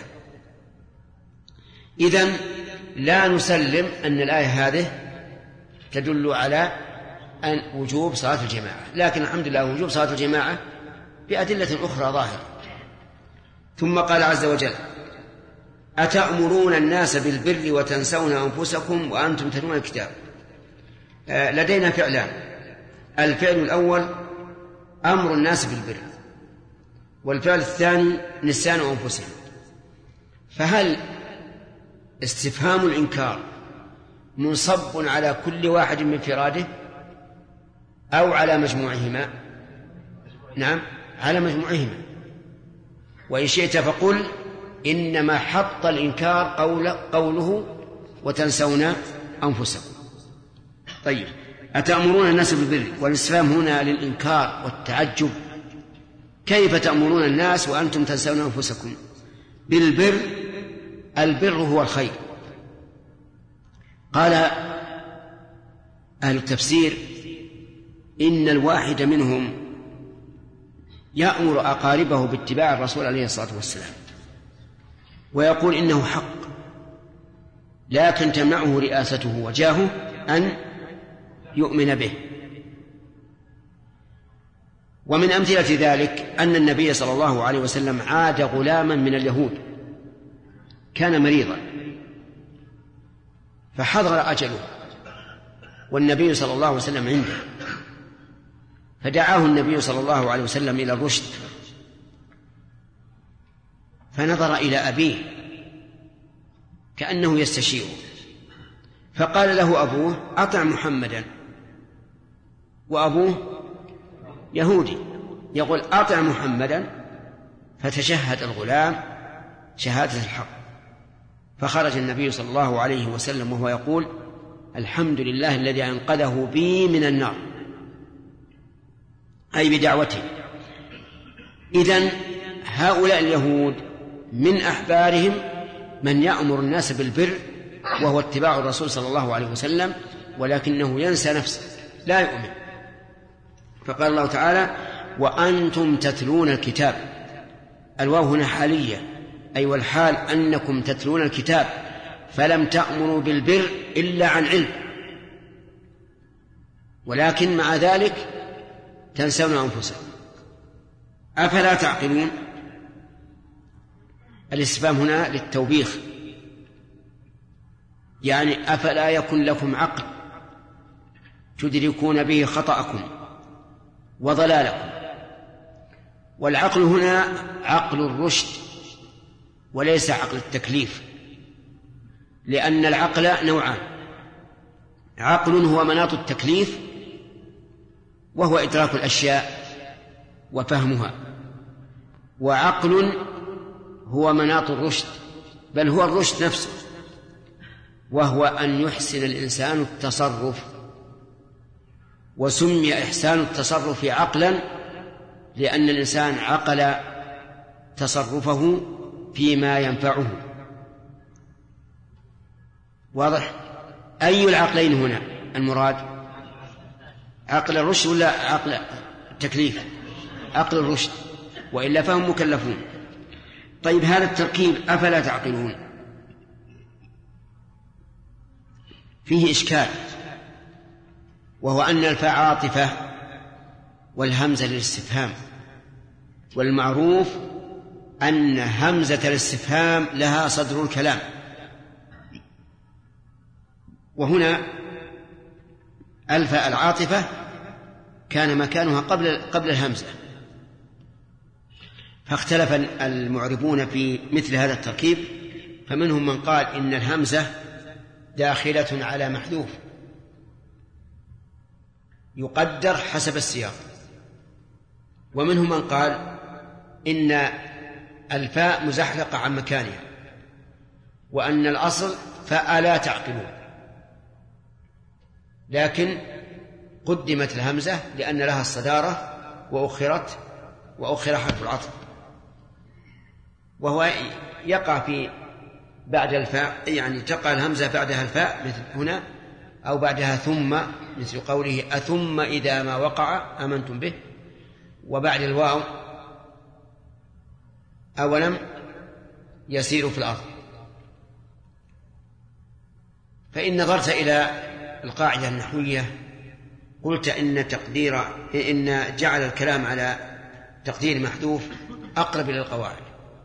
إذن لا نسلم أن الآية هذه تدل على أن وجوب صلاة الجماعة، لكن الحمد لله وجوب صلاة الجماعة بأدلة أخرى ظاهرة. ثم قال عز وجل أتأمرون الناس بالبر وتنسون أنفسكم وأنتم تتلون الكتاب. لدينا فعلان، الفعل الأول أمر الناس بالبر، والفعل الثاني نسيان أنفسهم. فهل استفهام الإنكار منصب على كل واحد من فراده أو على مجموعهما؟ نعم، على مجموعهما. وإن شئت فقل إنما حط الإنكار قوله وتنسون أنفسكم. طيب، أتأمرون الناس بالبر، والاستفهام هنا للإنكار والتعجب. كيف تأمرون الناس وأنتم تنسون أنفسكم؟ بالبر، البر هو الخير. قال أهل التفسير إن الواحد منهم يأمر أقاربه باتباع الرسول عليه الصلاة والسلام ويقول إنه حق، لكن تمنعه رئاسته وجاهه أن يؤمن به. ومن أمثلة ذلك أن النبي صلى الله عليه وسلم عاد غلاما من اليهود كان مريضا فحضر أجله والنبي صلى الله عليه وسلم عنده، فدعاه النبي صلى الله عليه وسلم إلى الرشد، فنظر إلى أبيه كأنه يستشيره، فقال له أبوه أطع محمدا، وأبوه يهودي يقول أطع محمدا، فتشهد الغلام شهادة الحق. فخرج النبي صلى الله عليه وسلم وهو يقول الحمد لله الذي أنقذه بي من النار، أي بدعوته. إذن هؤلاء اليهود من أحبارهم من يأمر الناس بالبر وهو اتباع الرسول صلى الله عليه وسلم، ولكنه ينسى نفسه لا يؤمن. فقال الله تعالى وأنتم تتلون الكتاب، الواو هنا حالية، أي والحال أنكم تتلون الكتاب، فلم تأمروا بالبر إلا عن علم، ولكن مع ذلك تنسون أنفسكم. أفلا تعقلون؟ الاستفهام هنا للتوبيخ، يعني أفلا يكن لكم عقل تدركون به خطأكم وضلالكم. والعقل هنا عقل الرشد وليس عقل التكليف، لأن العقل نوعان، عقل هو مناط التكليف وهو إدراك الأشياء وفهمها، وعقل هو مناط الرشد، بل هو الرشد نفسه، وهو أن يحسن الإنسان التصرف. وسمي إحسان التصرف عقلا لأن الإنسان عقل تصرفه فيما ينفعه. واضح؟ أي العقلين هنا المراد؟ عقل الرشد ولا عقل التكليف؟ عقل الرشد، وإلا فهم مكلفون. طيب هذا التركيب أفلا تعقلون فيه إشكال، وهو أن الفاء عاطفة والهمزة للاستفهام، والمعروف أن همزة الاستفهام لها صدر الكلام، وهنا الفاء العاطفة كان مكانها قبل الهمزة. فاختلف المعربون في مثل هذا التركيب، فمنهم من قال إن الهمزة داخلة على محذوف يقدر حسب السياق، ومنهم من قال إن الفاء مزحلقة عن مكانها، وأن الأصل فألا تعقلون، لكن قدمت الهمزة لأن لها الصدارة وأخر حرف العطف، وهو يقع في بعد الفاء، يعني تقع الهمزة بعدها الفاء مثل هنا، أو بعدها ثم مثل قوله أثم إذا ما وقع آمنتم به، وبعد الواو أولم يسيروا في الأرض. فإن نظرت إلى القاعدة النحوية قلت إن جعل الكلام على تقدير محذوف أقرب إلى القواعد،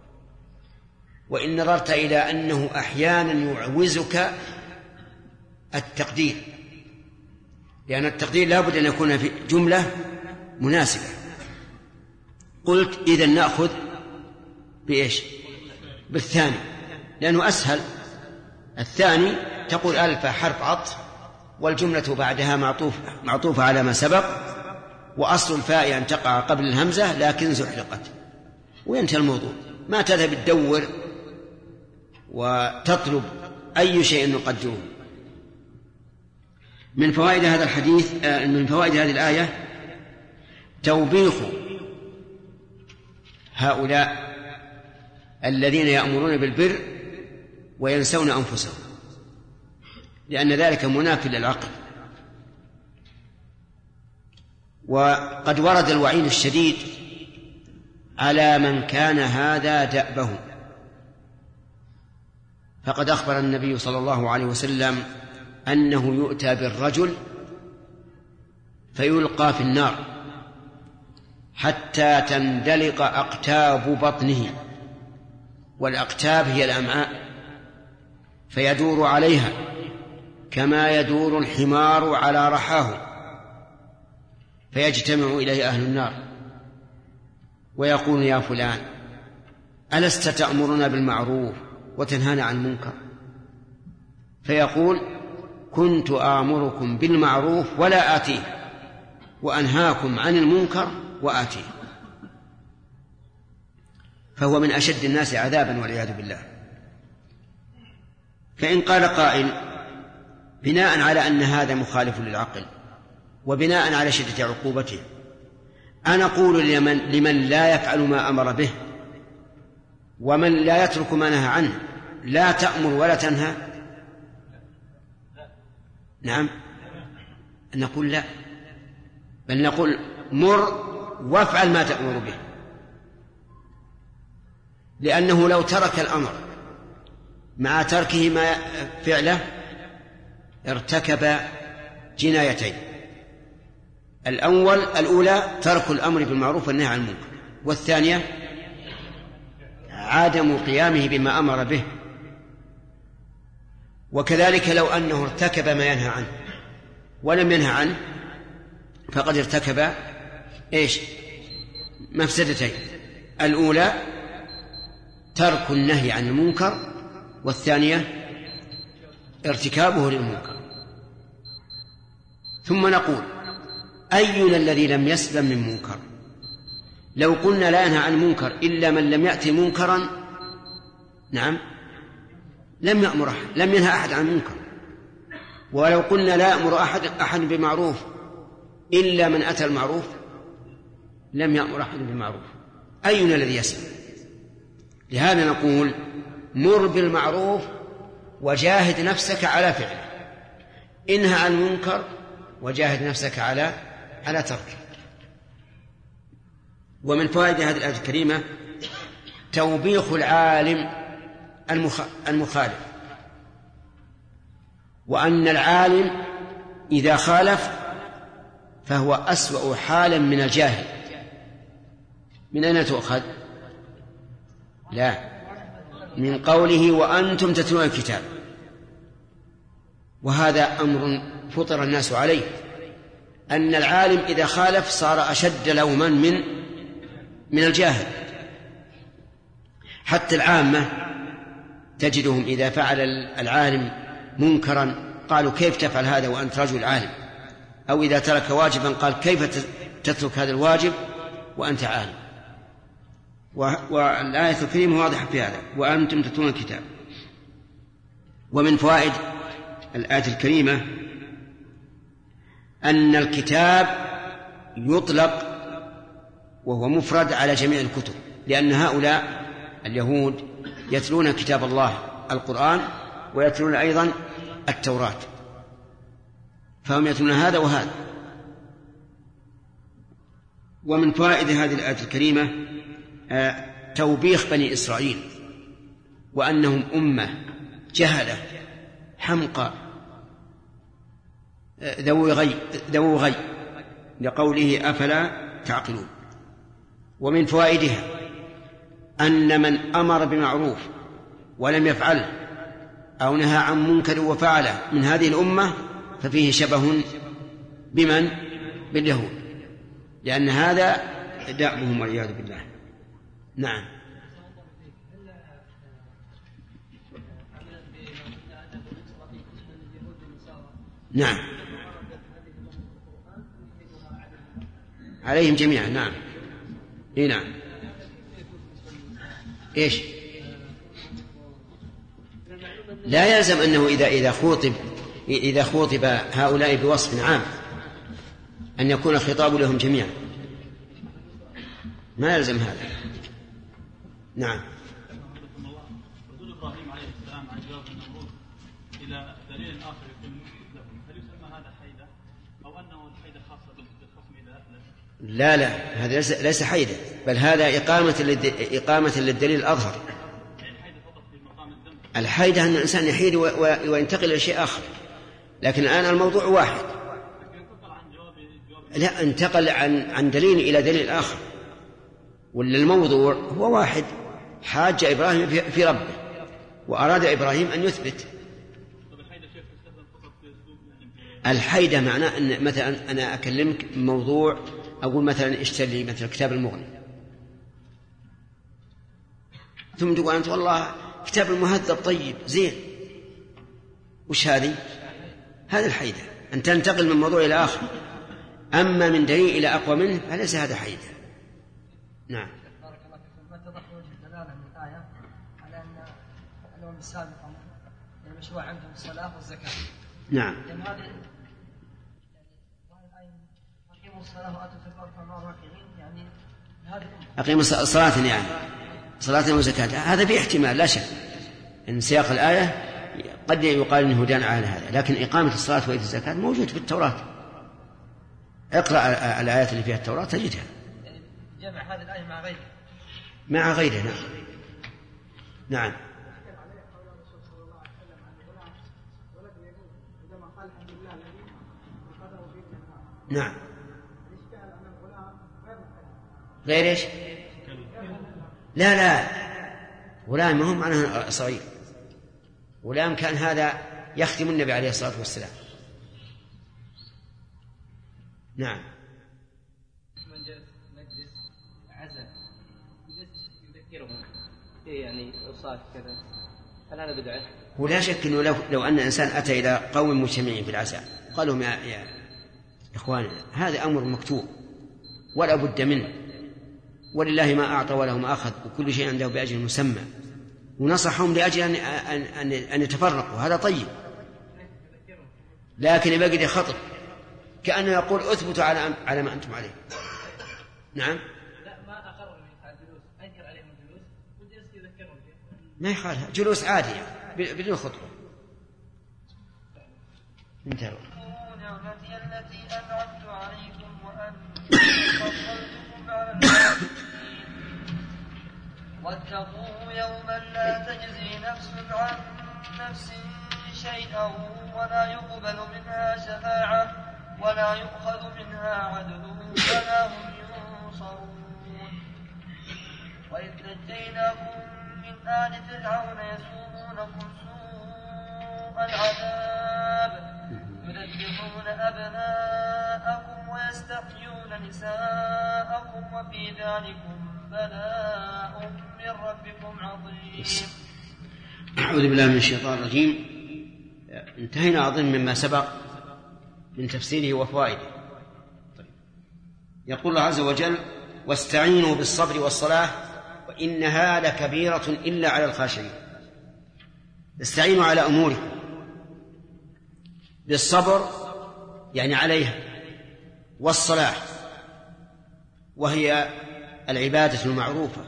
وإن نظرت إلى أنه أحيانا يعوزك التقدير، لأن التقدير لا بد أن يكون في جملة مناسبة، قلت إذن نأخذ بإيش؟ بالثاني، لأنه أسهل. الثاني تقول ألف حرف عطف والجملة بعدها معطوفة على ما سبق، وأصل الفاء أن تقع قبل الهمزة لكن زحلقت، وينتهي الموضوع. ما تذهب تدور وتطلب أي شيء نقدره. من فوائد هذا الحديث، من فوائد هذه الآية توبيخ هؤلاء الذين يأمرون بالبر وينسون أنفسهم، لأن ذلك مناف للعقل. وقد ورد الوعيد الشديد على من كان هذا دأبه، فقد أخبر النبي صلى الله عليه وسلم أنه يؤتى بالرجل فيلقى في النار حتى تندلق أقتاب بطنه، والأقتاب هي الأمعاء، فيدور عليها كما يدور الحمار على رحاه، فيجتمع إليه أهل النار ويقول يا فلان ألست تأمرنا بالمعروف وتنهانا عن المنكر؟ فيقول كنت آمركم بالمعروف ولا آتيه، وأنهاكم عن المنكر وآتيه. فهو من أشد الناس عذابا والعياذ بالله. فإن قال قائل بناء على أن هذا مخالف للعقل وبناء على شدة عقوبته، أنا أقول لمن لا يفعل ما أمر به ومن لا يترك ما نهى عنه لا تأمر ولا تنهى؟ نعم، نقول لا، بل نقول مر وافعل ما تأمر به، لأنه لو ترك الأمر مع تركه ما فعله ارتكب جنايتين. الأولى ترك الأمر بالمعروف والنهي عن المنكر، والثانية عدم قيامه بما أمر به. وكذلك لو أنه ارتكب ما ينهى عنه ولم ينهى عنه فقد ارتكب مفسدتين: الأولى ترك النهي عن المنكر، والثانية ارتكابه للمنكر. ثم نقول أينا الذي لم يسلم من منكر؟ لو قلنا لا ينهى عن منكر إلا من لم يأتي منكرا، نعم، لم ينهى أحد عن منكر. ولو قلنا لا يأمر أحد بمعروف إلا من أتى المعروف، لم يأمر أحد بمعروف. أينا الذي يسلم؟ لهذا نقول مر بالمعروف وجاهد نفسك على فعله، انهى عن المنكر وجاهد نفسك على تركه. ومن فوائد هذه الآية الكريمة توبيخ العالم المخالف، وأن العالم إذا خالف فهو أسوأ حالا من الجاهل. من أين تؤخذ؟ لا، من قوله وأنتم تتلون الكتاب، وهذا أمر فطر الناس عليه، أن العالم إذا خالف صار أشد لوما من الجاهل. حتى العامة تجدهم إذا فعل العالم منكرا قالوا كيف تفعل هذا وأنت رجل عالم، أو إذا ترك واجبا قال كيف تترك هذا الواجب وأنت عالم. والآية الكريمة واضحة في هذا، وأنتم تتلون الكتاب. ومن فوائد الآية الكريمة أن الكتاب يطلق وهو مفرد على جميع الكتب، لأن هؤلاء اليهود يتلون كتاب الله القرآن ويتلون أيضا التوراة، فهم يتلون هذا وهذا. ومن فوائد هذه الآية الكريمة توبيخ بني إسرائيل وأنهم أمة جهلة حمقى ذو غي لقوله أفلا تعقلون. ومن فوائدها أن من أمر بمعروف ولم يفعله أو نهى عن منكر وفعله من هذه الأمة ففيه شبه بمن؟ باليهود، لأن هذا دأبهم والعياذ بالله. نعم. نعم عليهم جميعا. نعم. إيه نعم. إيش؟ لا يلزم أنه إذا خوطب هؤلاء بوصف عام أن يكون الخطاب لهم جميعا، ما يلزم هذا. نعم. ردود إبراهيم عليه السلام عن جواب النمرود إلى دليل آخر يكون له، هل يسمى هذا حيدة أو أنه الحيدة خاصة بالخصم إذا أفلس؟ لا هذا ليس حيدة، بل هذا إقامة للدليل الأظهر. الحيدة أن الإنسان يحيد وينتقل إلى شيء آخر، لكن الآن الموضوع واحد. لا، انتقل عن دليل إلى دليل آخر، ولا الموضوع هو واحد. حاج إبراهيم في ربه وأراد إبراهيم أن يثبت. الحيدة معناه أن مثلا أنا أكلمك موضوع، أقول مثلا اشتري مثلا كتاب المغني، ثم تقول أنت والله كتاب المهذب طيب زين، وش هذه؟ هذا الحيدة، أن تنتقل من موضوع إلى آخر. أما من دليل إلى أقوى منه فليس هذا حيدة. نعم. بارك الله فيكم. ما اتضح وجه الدلالة من الآية على أن الأمم السابقة المشروع عندهم الصلاة والزكاة. نعم. لأن هذه أقيموا الصلاة وآتوا الزكاة واركعوا راكعين، يعني هذه أقيموا الصلاة يعني صلاة وزكاة، هذا في احتمال لا شك إن سياق الآية قد يقال إنه دان على هذا، لكن إقامة الصلاة وإيتاء الزكاة موجود في التوراة. اقرأ الآيات اللي فيها التوراة تجدها. يعني جمع هذه الآية مع غيرها. نعم. نعم. نعم. غير إيش؟ لا غلام ما هو معناه صغير، غلام كان هذا يخدم النبي عليه الصلاة والسلام. نعم. من جلس مجلس عزاء يذكرهم يعني أوصاف كذا، هل هذا بدعة؟ ولا شك أنه لو أن الإنسان أتى إلى قوم مجتمعين في العزاء قال لهم يا إخواننا هذا أمر مكتوب ولا بد منه، ولله ما أعطى وله ما أخذ وكل شيء عنده بأجل مسمى، ونصحهم لأجل أن يتفرقوا، هذا طيب. لكن يبقى خطر كأنه يقول أثبتوا على ما أنتم عليه. نعم. لا ما أقرر من الجلوس، أنكر عليهم الجلوس وجلس يذكرهم ما يخالها، جلوس عادي بدون خطبة. انتهى. نعمتي التي أنعمت عليكم وأني فضلتكم على العالمين واتقوا يوما لا تجزي نفس عن نفس شيئا ولا يقبل منها شفاعة ولا يؤخذ منها عدل ولا هم ينصرون. وإذ نجيناكم من آل فرعون يسومونكم سوء العذاب يذبحون أبناءكم ويستحيون نساءكم وفي ذلكم بلاء من ربكم عظيم. أعوذ بالله من الشيطان الرجيم. انتهينا أظن مما سبق من تفسيره وفوائده. يقول الله عز وجل: واستعينوا بالصبر والصلاة وإنها لكبيرة إلا على الخاشعين. استعينوا على أموركم بالصبر يعني عليها، والصلاة وهي العبادة المعروفة،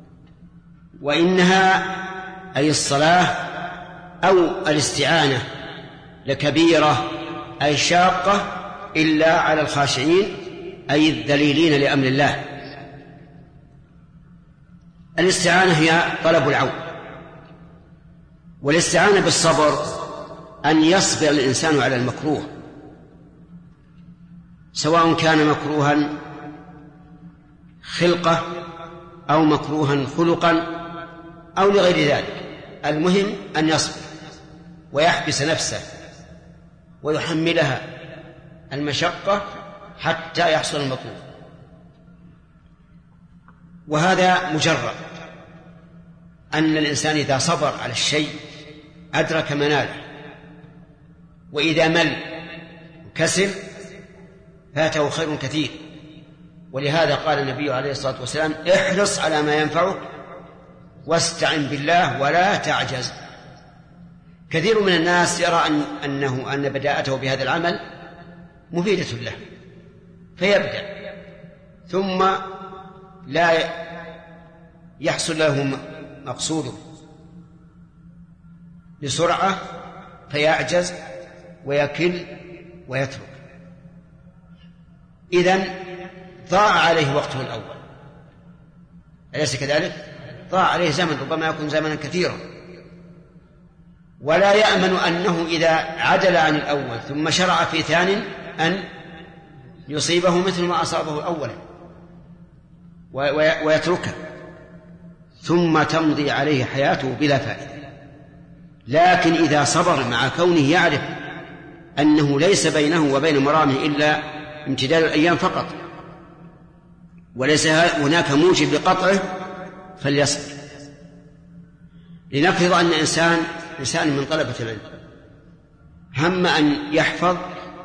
وإنها أي الصلاة أو الاستعانة لكبيرة أي شاقة إلا على الخاشعين أي الذليلين لأمر الله. الاستعانة هي طلب العون، والاستعانة بالصبر أن يصبر الإنسان على المكروه، سواء كان مكروها خلقة أو مكروها خلقا أو لغير ذلك. المهم أن يصبر ويحبس نفسه ويحملها المشقة حتى يحصل المطلوب، وهذا مجرد أن الإنسان إذا صبر على الشيء أدرك مناله، وإذا مل كسل فاته خير كثير. ولهذا قال النبي عليه الصلاة والسلام: احرص على ما ينفعك واستعن بالله ولا تعجز. كثير من الناس يرى أن بداءته بهذا العمل مفيدة له فيبدأ، ثم لا يحصل له مقصوده بسرعة فيعجز ويكل ويترك. إذن ضاع عليه وقته الأول، أليس كذلك؟ ضاع عليه زمن ربما يكون زمنا كثيرا، ولا يأمن أنه إذا عدل عن الأول ثم شرع في ثان أن يصيبه مثل ما أصابه أولا ويتركه، ثم تمضي عليه حياته بلا فائدة. لكن إذا صبر مع كونه يعرف أنه ليس بينه وبين مرامه إلا امتداد الأيام فقط، وليس هناك موجب لقطعه، فليصبر. لنفرض أن إنسان من طلبة العلم هم أن يحفظ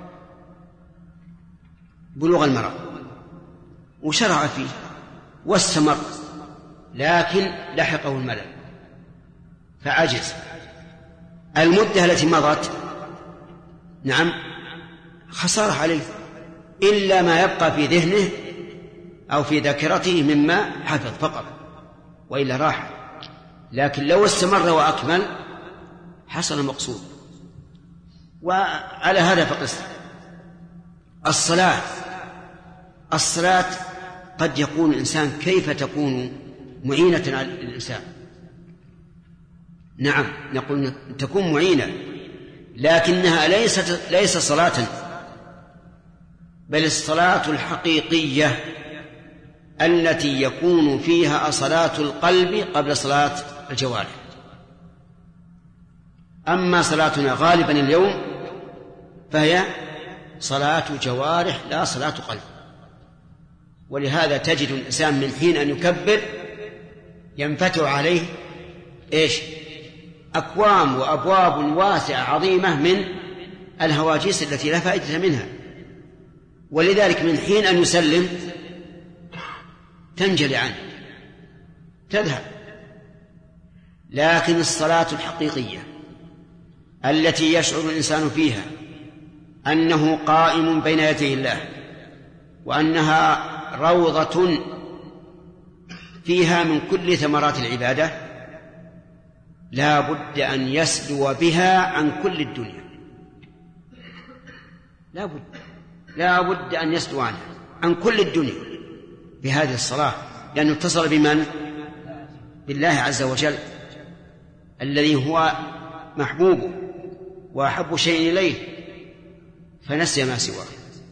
بلوغ المرأة وشرع فيه واستمر، لكن لحقه الملل فعجز. المدة التي مضت نعم خسارة عليه، إلا ما يبقى في ذهنه أو في ذاكرته مما حفظ فقط، وإلا راح. لكن لو استمر وأكمل حصل المقصود. وعلى هذا فقس الصلاة قد يكون الإنسان كيف تكون معينة على الإنسان؟ نعم نقول تكون معينة، لكنها ليس صلاة، بل الصلاة الحقيقية التي يكون فيها صلاة القلب قبل صلاة الجوارح. أما صلاتنا غالبا اليوم فهي صلاة جوارح لا صلاة قلب. ولهذا تجد الإنسان من حين أن يكبر ينفتح عليه أكوام وأبواب واسعة عظيمة من الهواجيس التي لا فائدة منها، ولذلك من حين أن يسلم تنجلي عنه تذهب. لكن الصلاة الحقيقية التي يشعر الإنسان فيها أنه قائم بين يدي الله، وأنها روضة فيها من كل ثمرات العبادة، لا بد أن يسلو بها عن كل الدنيا، لا بد أن يسلو عنها عن كل الدنيا بهذه الصلاة، لأنه اتصل بمن؟ بالله عز وجل الذي هو محبوبه وأحب شيء إليه، فنسي ما سواه.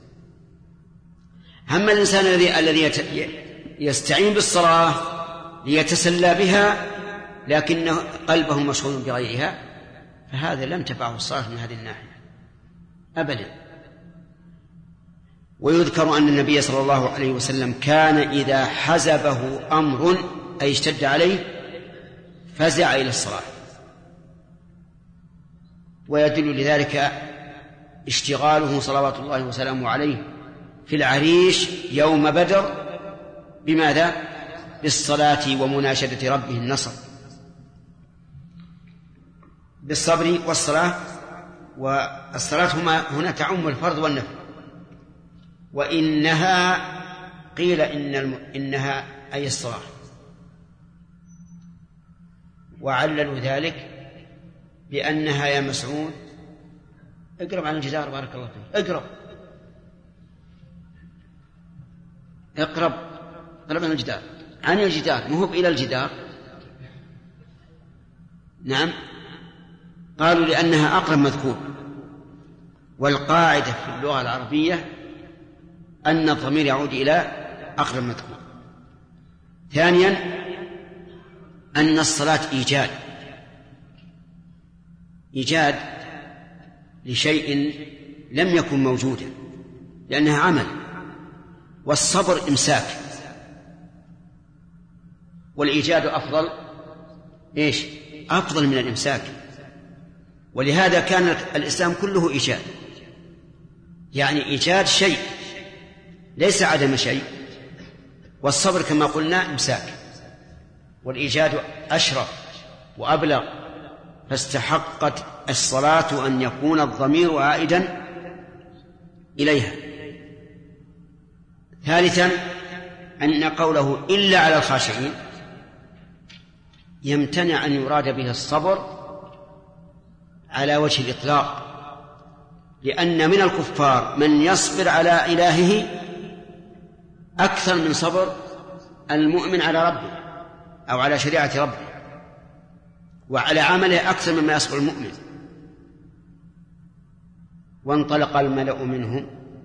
أما الإنسان الذي يستعين بالصلاة ليتسلى بها لكن قلبه مشغول بغيرها، فهذا لم تنفعه الصلاة من هذه الناحية أبدا. ويذكر أن النبي صلى الله عليه وسلم كان إذا حزبه أمر أي اشتد عليه فزع إلى الصلاة. ويدل لذلك اشتغاله صلوات الله وسلامه عليه في العريش يوم بدر بماذا؟ بالصلاة ومناشدة ربه النصر، بالصبر والصلاة. والصلاة هنا تعم الفرض والنفل. وإنها قيل إنها أي الصلاة، وعللوا ذلك بأنها يا مسعود اقرب عن الجدار بارك الله فيك، اقرب عن الجدار، عن الجدار مهب إلى الجدار. نعم، قالوا لأنها أقرب مذكور. والقاعدة في اللغة العربية أن الضمير يعود إلى أقرب مذكور. ثانيا أن الصلاة إيجاد لشيء لم يكن موجودا لأنها عمل، والصبر إمساك، والإيجاد أفضل أفضل من الإمساك. ولهذا كان الإسلام كله إيجاد، يعني إيجاد شيء ليس عدم شيء، والصبر كما قلنا إمساك، والإيجاد أشرف وأبلغ، فاستحقت الصلاة أن يكون الضمير عائدا إليها. ثالثا أن قوله إلا على الخاشعين يمتنع أن يراد به الصبر على وجه الإطلاق، لأن من الكفار من يصبر على إلهه أكثر من صبر المؤمن على ربه أو على شريعة ربه، وعلى عمله أكثر مما يصبر المؤمن. وانطلق الملأ منهم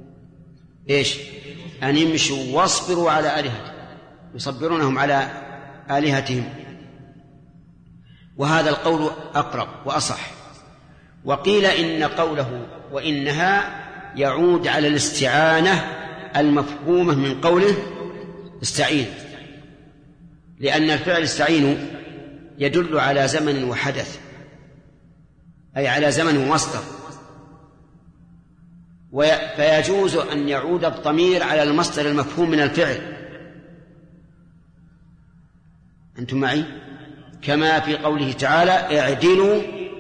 أن يمشوا واصبروا على آلهتهم، يصبرونهم على آلهتهم. وهذا القول أقرب وأصح. وقيل إن قوله وإنها يعود على الاستعانة المفهومة من قوله استعين، لأن الفعل استعين يدل على زمن وحدث، أي على زمن ومصدر، فيجوز أن يعود الضمير على المصدر المفهوم من الفعل. أنتم معي؟ كما في قوله تعالى اعدلوا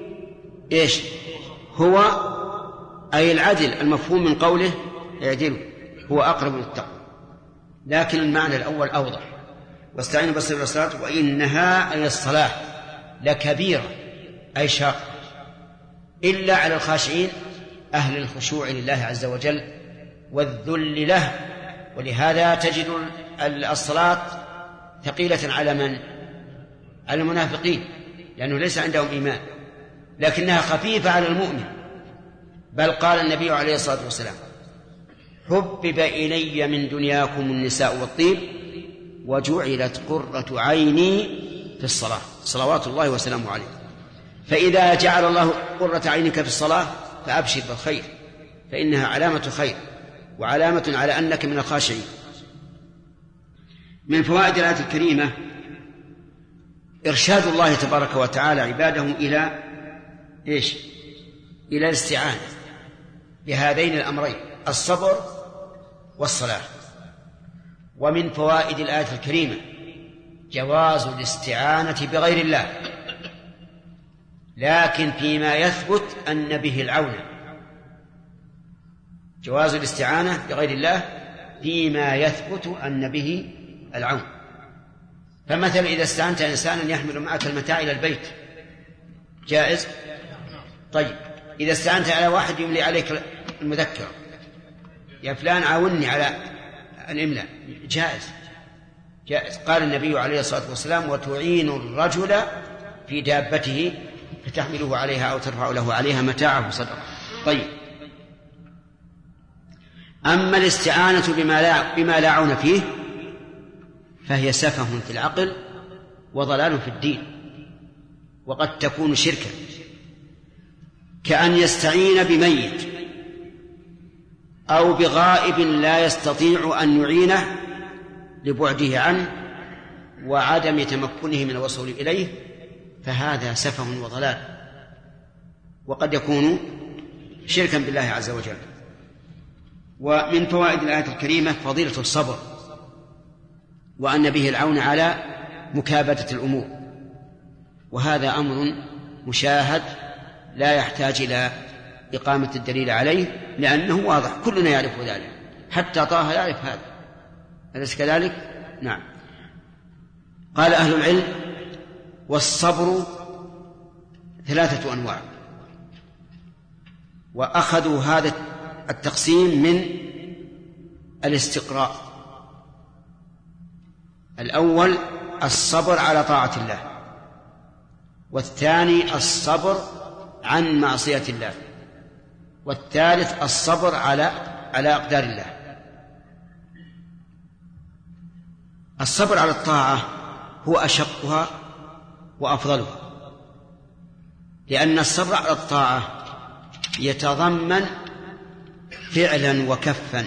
هو أي العدل المفهوم من قوله اعدلوا هو أقرب للتقوى، لكن المعنى الأول أوضح. واستعينوا بالصبر والصلاة وإنها أي الصلاة لكبيرة أي شاق، إلا على الخاشعين أهل الخشوع لله عز وجل والذل له. ولهذا تجد الصلاة ثقيلة على من؟ على المنافقين، لأنه ليس عندهم إيمان، لكنها خفيفة على المؤمن. بل قال النبي عليه الصلاة والسلام حبب إلي من دنياكم النساء والطيب وجعلت قرة عيني في الصلاة، صلوات الله وسلامه عليه. فإذا جعل الله قرة عينك في الصلاة فأبشر بالخير، فإنها علامة خير وعلامة على أنك من الخاشعين. من فوائد الآية الكريمة إرشاد الله تبارك وتعالى عباده إلى إلى الاستعانة بهذين الأمرين الصبر والصلاة. ومن فوائد الآية الكريمة جواز الاستعانة بغير الله، لكن فيما يثبت أن به العون. جواز الاستعانة بغير الله فيما يثبت أن به العون. فمثلا إذا استعنت إنسانا يحمل معك المتاع إلى البيت جائز؟ طيب إذا استعنت على واحد يملي عليك المذكرة، يا فلان عاوني على الإملاء، جائز. قال النبي عليه الصلاة والسلام وتعين الرجل في دابته فتحمله عليها أو ترفع له عليها متاعه صدقة. طيب أما الاستعانة بما لا عون فيه فهي سفه في العقل وضلال في الدين، وقد تكون شركا، كأن يستعين بميت أو بغائب لا يستطيع أن يعينه لبعده عنه وعدم تمكنه من الوصول إليه، فهذا سفه وضلال، وقد يكون شركا بالله عز وجل. ومن فوائد الآية الكريمة فضيلة الصبر، وأن به العون على مكابدة الأمور، وهذا أمر مشاهد لا يحتاج إلى إقامة الدليل عليه، لأنه واضح كلنا يعرف ذلك، حتى طه يعرف هذا، أليس كذلك؟ نعم. قال أهل العلم: والصبر 3 أنواع، وأخذوا هذا التقسيم من الاستقراء. الأول الصبر على طاعة الله، والثاني الصبر عن معصية الله، والثالث الصبر على أقدار الله. الصبر على الطاعة هو أشقها وأفضلها، لأن الصبر على الطاعة يتضمن فعلا وكفا،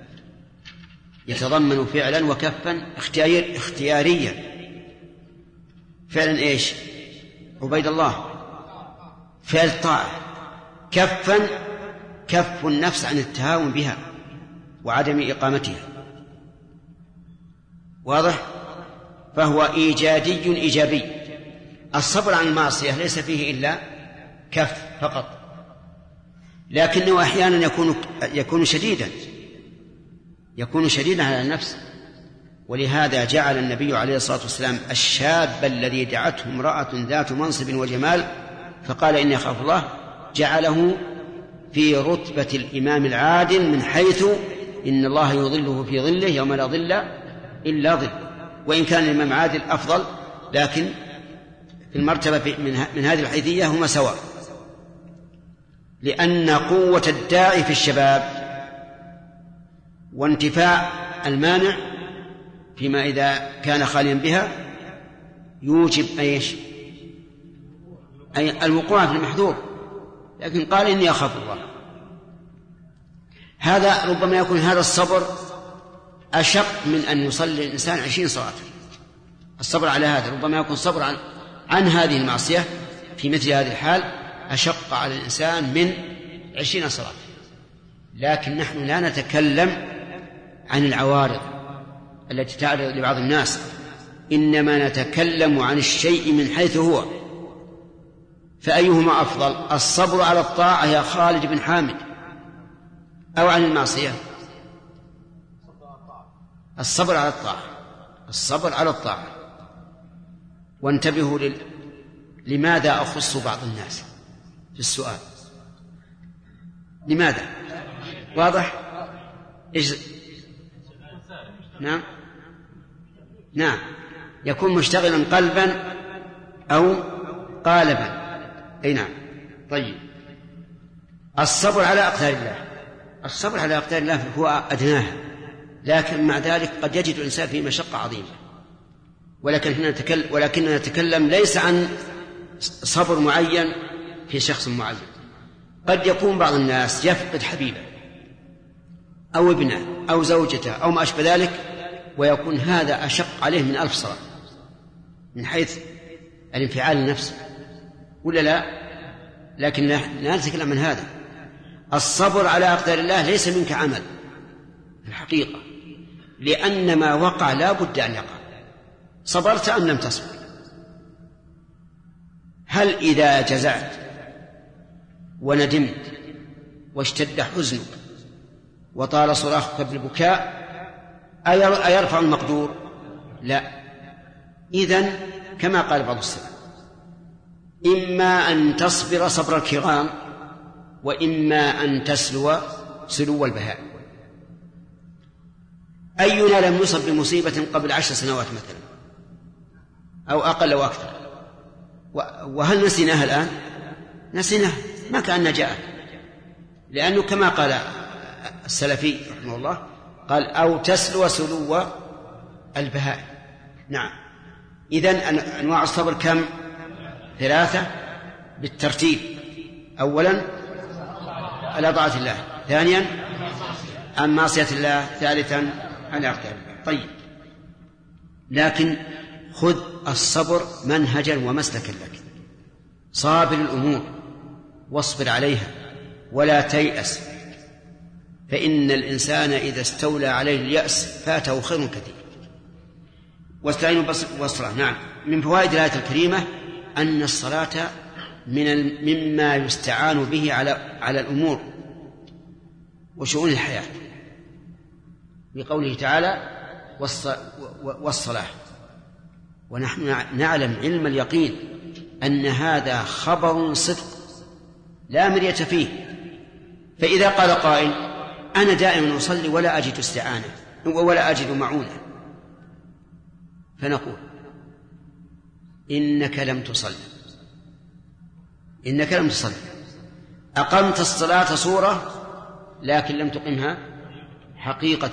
يتضمن فعلا وكفا اختياريا. فعلا ايش؟ عبيد الله، فعل الطاعة. كفا كف النفس عن التهاون بها وعدم إقامتها، واضح؟ فهو إيجادي إيجابي. الصبر عن المعصية ليس فيه إلا كف فقط، لكنه أحيانا يكون شديدا على النفس. ولهذا جعل النبي عليه الصلاة والسلام الشاب الذي دعته امرأة ذات منصب وجمال فقال إني أخاف الله، جعله في رتبة الإمام العادل، من حيث إن الله يظله في ظله يوم لا ظل إلا ظل. وإن كان الإمام عادل أفضل، لكن في المرتبة من هذه الحيثية هما سواء، لأن قوة الداعي في الشباب وانتفاع المانع فيما إذا كان خاليا بها يوجب أيش؟ أي الوقوع في المحذور. لكن قال إني أخاف الله. هذا ربما يكون هذا الصبر أشق من أن يصلي الإنسان 20 صلاة. الصبر على هذا ربما يكون صبر عن هذه المعصية في مثل هذه الحال أشق على الإنسان من 20 صلاة. لكن نحن لا نتكلم عن العوارض التي تعرض لبعض الناس، إنما نتكلم عن الشيء من حيث هو. فأيهما أفضل؟ الصبر على الطاعة يا خالد بن حامد، أو عن المعصية؟ الصبر على الطاعة، الصبر على الطاعة. وانتبهوا لماذا أخص بعض الناس في السؤال؟ لماذا؟ واضح؟ نعم يكون مشتغلا قلبا أو قالبا. أي نعم. طيب، الصبر على أقدار الله، الصبر على أقدار الله هو أدناها، لكن مع ذلك قد يجد الإنسان في مشقة عظيمة. ولكننا نتكلم ليس عن صبر معين في شخص معين. قد يكون بعض الناس يفقد حبيبه أو ابنه أو زوجته أو ما أشبه ذلك، ويكون هذا أشق عليه من 1000 صلاة من حيث الانفعال النفسي، ولا لا؟ لكن لا نتكلم عن هذا. الصبر على أقدار الله ليس منك عمل في الحقيقة، لأن ما وقع لا بد أن يقع. صبرت أم لم تصبر؟ هل إذا جزعت وندمت واشتد حزنك وطال صراخك بالبكاء أيرفع المقدور؟ لا. إذن كما قال بعض السلف: إما أن تصبر صبر الكرام، وإما أن تسلو سلو البهائم. أينا لم يصب بمصيبة قبل 10 سنوات مثلا أو أقل أو أكثر، وهل نسيناها الآن؟ نسيناها، ما كأن جاءت، لأنه كما قال السلفي رحمه الله قال: أو تسلو سلو البهائم. نعم. إذن أنواع الصبر كم؟ 3 بالترتيب. أولا على طاعة الله، ثانيا عن معصية الله، ثالثا عن اغتيال الله. طيب، لكن خذ الصبر منهجا ومسلكا لك، صابر الأمور واصبر عليها ولا تيأس، فإن الإنسان إذا استولى عليه اليأس فاته خير كثير. واستعينوا بالصلاة. نعم، من فوائد الآية الكريمة أن الصلاة مما يستعان به على الأمور وشؤون الحياة، بقوله تعالى والصلاة. ونحن نعلم علم اليقين أن هذا خبر صدق لا مرية فيه. فإذا قال قائل أنا دائما أصلي ولا أجد استعانة ولا أجد معونة، فنقول إنك لم تصلي، إنك لم تصلي، أقمت الصلاة صورة لكن لم تقمها حقيقة.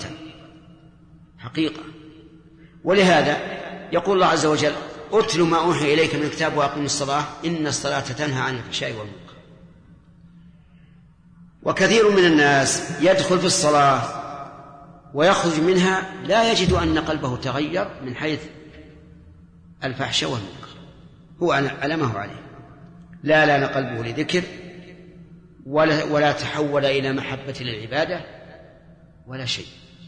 ولهذا يقول الله عز وجل أتل ما أوحي إليك من الكتاب وأقم الصلاة إن الصلاة تنهى عن الفحشاء والمنكر. وكثير من الناس يدخل في الصلاة ويخرج منها لا يجد أن قلبه تغير من حيث الفحشاء والمنكر، هو على ما هو عليه، لا قلبه لذكر ولا تحول إلى محبة للعبادة ولا شيء.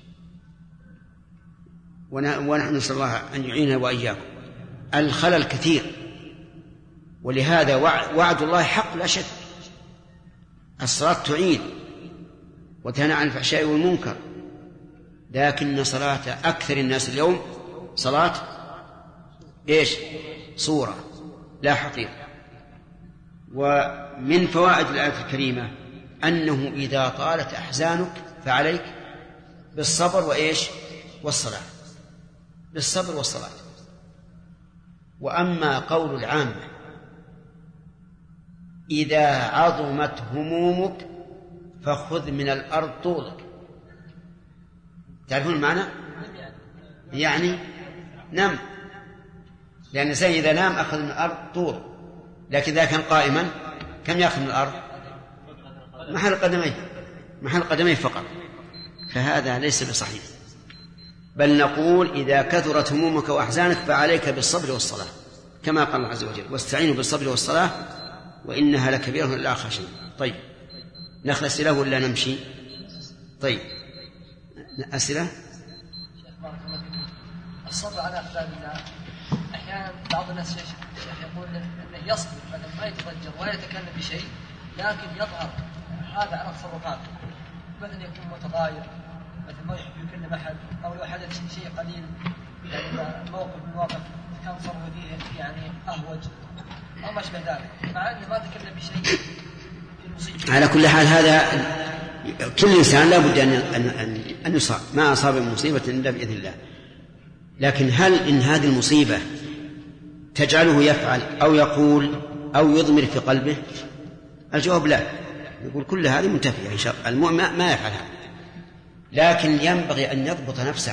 ونحن نسأل الله أن يعيننا وإياكم. الخلل كثير، ولهذا وعد الله حق لا شك. الصلاة تعين وتنهى عن الفحشاء والمنكر، لكن صلاة أكثر الناس اليوم صلاة صورة لا حقيقة. ومن فوائد الآية الكريمة أنه إذا طالت أحزانك فعليك بالصبر والصلاة، بالصبر والصلاة. وأما قول العامة إذا عظمت همومك فخذ من الأرض طولك، تعرفون المعنى؟ يعني نم، لأن الإنسان إذا نام أخذ من الأرض طول، لكن إذا كان قائما كم يأخذ من الأرض؟ محل قدميه فقط. فهذا ليس بصحيح، بل نقول إذا كثرت همومك وأحزانك فعليك بالصبر والصلاة، كما قال الله عز وجل واستعينوا بالصبر والصلاة وإنها لكبيرة إلا الخاشعين. طيب، نأخذ أسئلة ولا نمشي؟ طيب، أسئلة. الصبر على أقدار الله، أحيانا بعض الناس شيخ يقول أنه يصبر بدل ما يتضجر ولا يتكلم بشيء، لكن يظهر هذا على تصرفاته، مثلا يكون متغاير، مثل ما يحب يكلم أحد، أو لو حدث شيء قليل يعني موقف من المواقف كان صرف فيه يعني أهوج أو ما شبه ذلك، مع أنه ما تكلم بشيء في المصيبة. على كل حال هذا كل إنسان لا بد أن يصاب، ما أصاب من مصيبة إلا بإذن الله. لكن هل إن هذه المصيبة تجعله يفعل أو يقول أو يضمر في قلبه؟ الجواب لا، يقول كل هذه منتفية إن شاء الله، المؤمن ما يفعل هذا، لكن ينبغي أن يضبط نفسه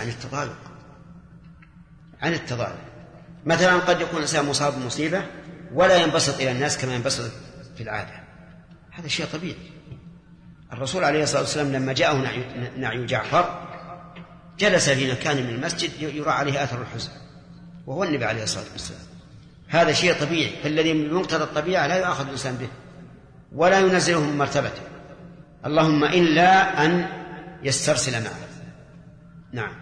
عن التضارب. مثلا قد يكون الإنسان مصاب بمصيبة ولا ينبسط إلى الناس كما ينبسط في العادة، هذا شيء طبيعي. الرسول عليه الصلاة والسلام لما جاءه نعي جعفر جلس في مكان من المسجد يرى عليه آثر الحزن وهو النبي عليه الصلاة والسلام. هذا شيء طبيعي، فالذي من مقتضى الطبيعة لا يؤاخذ الإنسان به ولا ينزله من مرتبته، اللهم إلا أن يسترسل معه. نعم.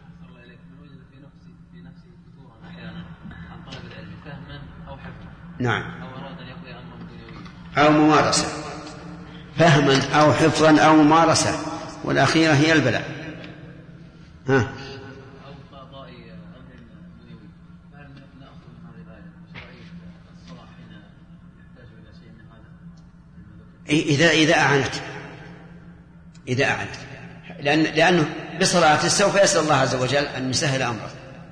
نعم، أو ممارسة، فهما أو حفظا أو ممارسة، والأخيرة هي البلاء. ها. إذا أعنت لأنه بصلاته سوف يسأل الله عز وجل أن يسهل أمره.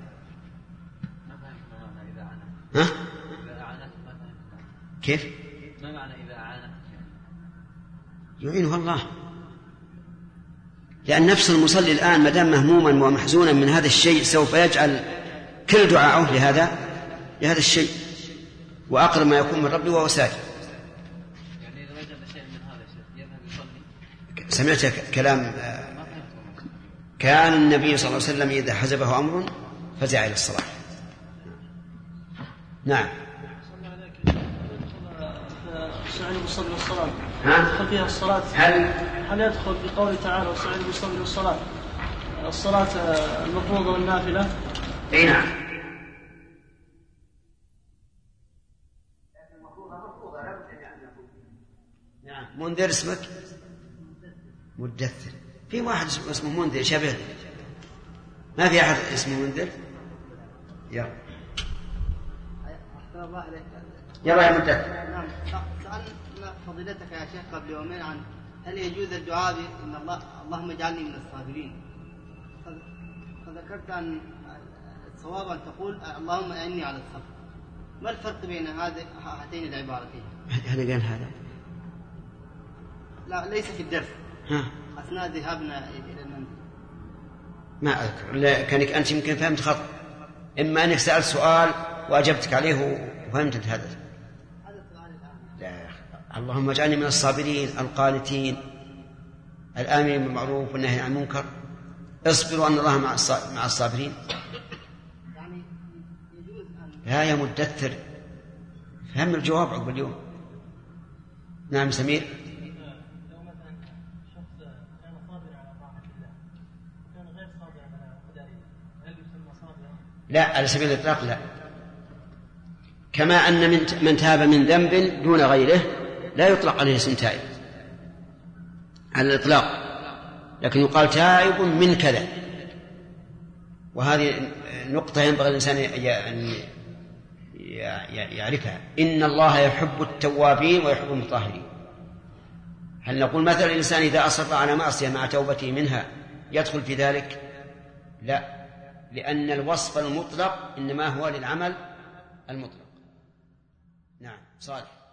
ها؟ كيف؟ ما معنى إذا أعانت؟ يعينه الله، لأن نفس المصلي الآن مدام مهموما ومحزونا من هذا الشيء سوف يجعل كل دعاءه لهذا الشيء، وأقرب ما يكون من ربي وهو ساجد. يعني إذا وجد شيء من هذا الشيء يذهب يصلي؟ سمعت كلام كان النبي صلى الله عليه وسلم إذا حزبه أمر فزع إلى الصلاة. نعم. استعينوا بالصبر والصلاة. يدخل فيها الصلاة. هل يدخل بقوله تعالى واستعينوا بالصبر والصلاة الصلاة المفروضة والنافلة؟ أي نعم. منذر اسمك؟ مدثر. في واحد اسمه منذر شبه، ما في أحد اسمه منذر. يلا يلا يا مدثر. نعم. سألنا فضيلتك يا شيخ قبل يومين عن هل يجوز الدعاء إن اللهم اجعلني من الصابرين، فذكرت أن الصواب أن تقول اللهم أعني على الصبر. ما الفرق بين هاتين العبارتين؟ هذا قال هذا؟ لا ليس في الدرس. أثناء ذهابنا إلى المنزل. ما أذكر، كانك أنت يمكن فهمت خطأ، إما أنك سألت سؤال وأجبتك عليه وفهمت هذا. لا، اللهم اجعلني من الصابرين القانتين الآمرين بالمعروف والنهي عن المنكر. اصبروا أن الله مع الصابرين. يعني يجوز أن لا يا مدثر، فهم الجواب عقب اليوم. نعم سمير. لو مثلا شخص كان صابرا على طاعة الله وكان غير صابرا على قدر الله، هل يسمى صابرا؟ لا، على سبيل الإطلاق لا. كما أن من تاب من ذنب دون غيره لا يطلق عليه اسم تائب على الإطلاق، لكن يقال تائب من كذا. وهذه نقطة ينبغي الإنسان أن يعرفها. إن الله يحب التوابين ويحب المطهرين. هل نقول مثلا الإنسان إذا أصر على معصية مع توبته منها يدخل في ذلك؟ لا، لأن الوصف المطلق إنما هو للعمل المطلق. نعم صالح.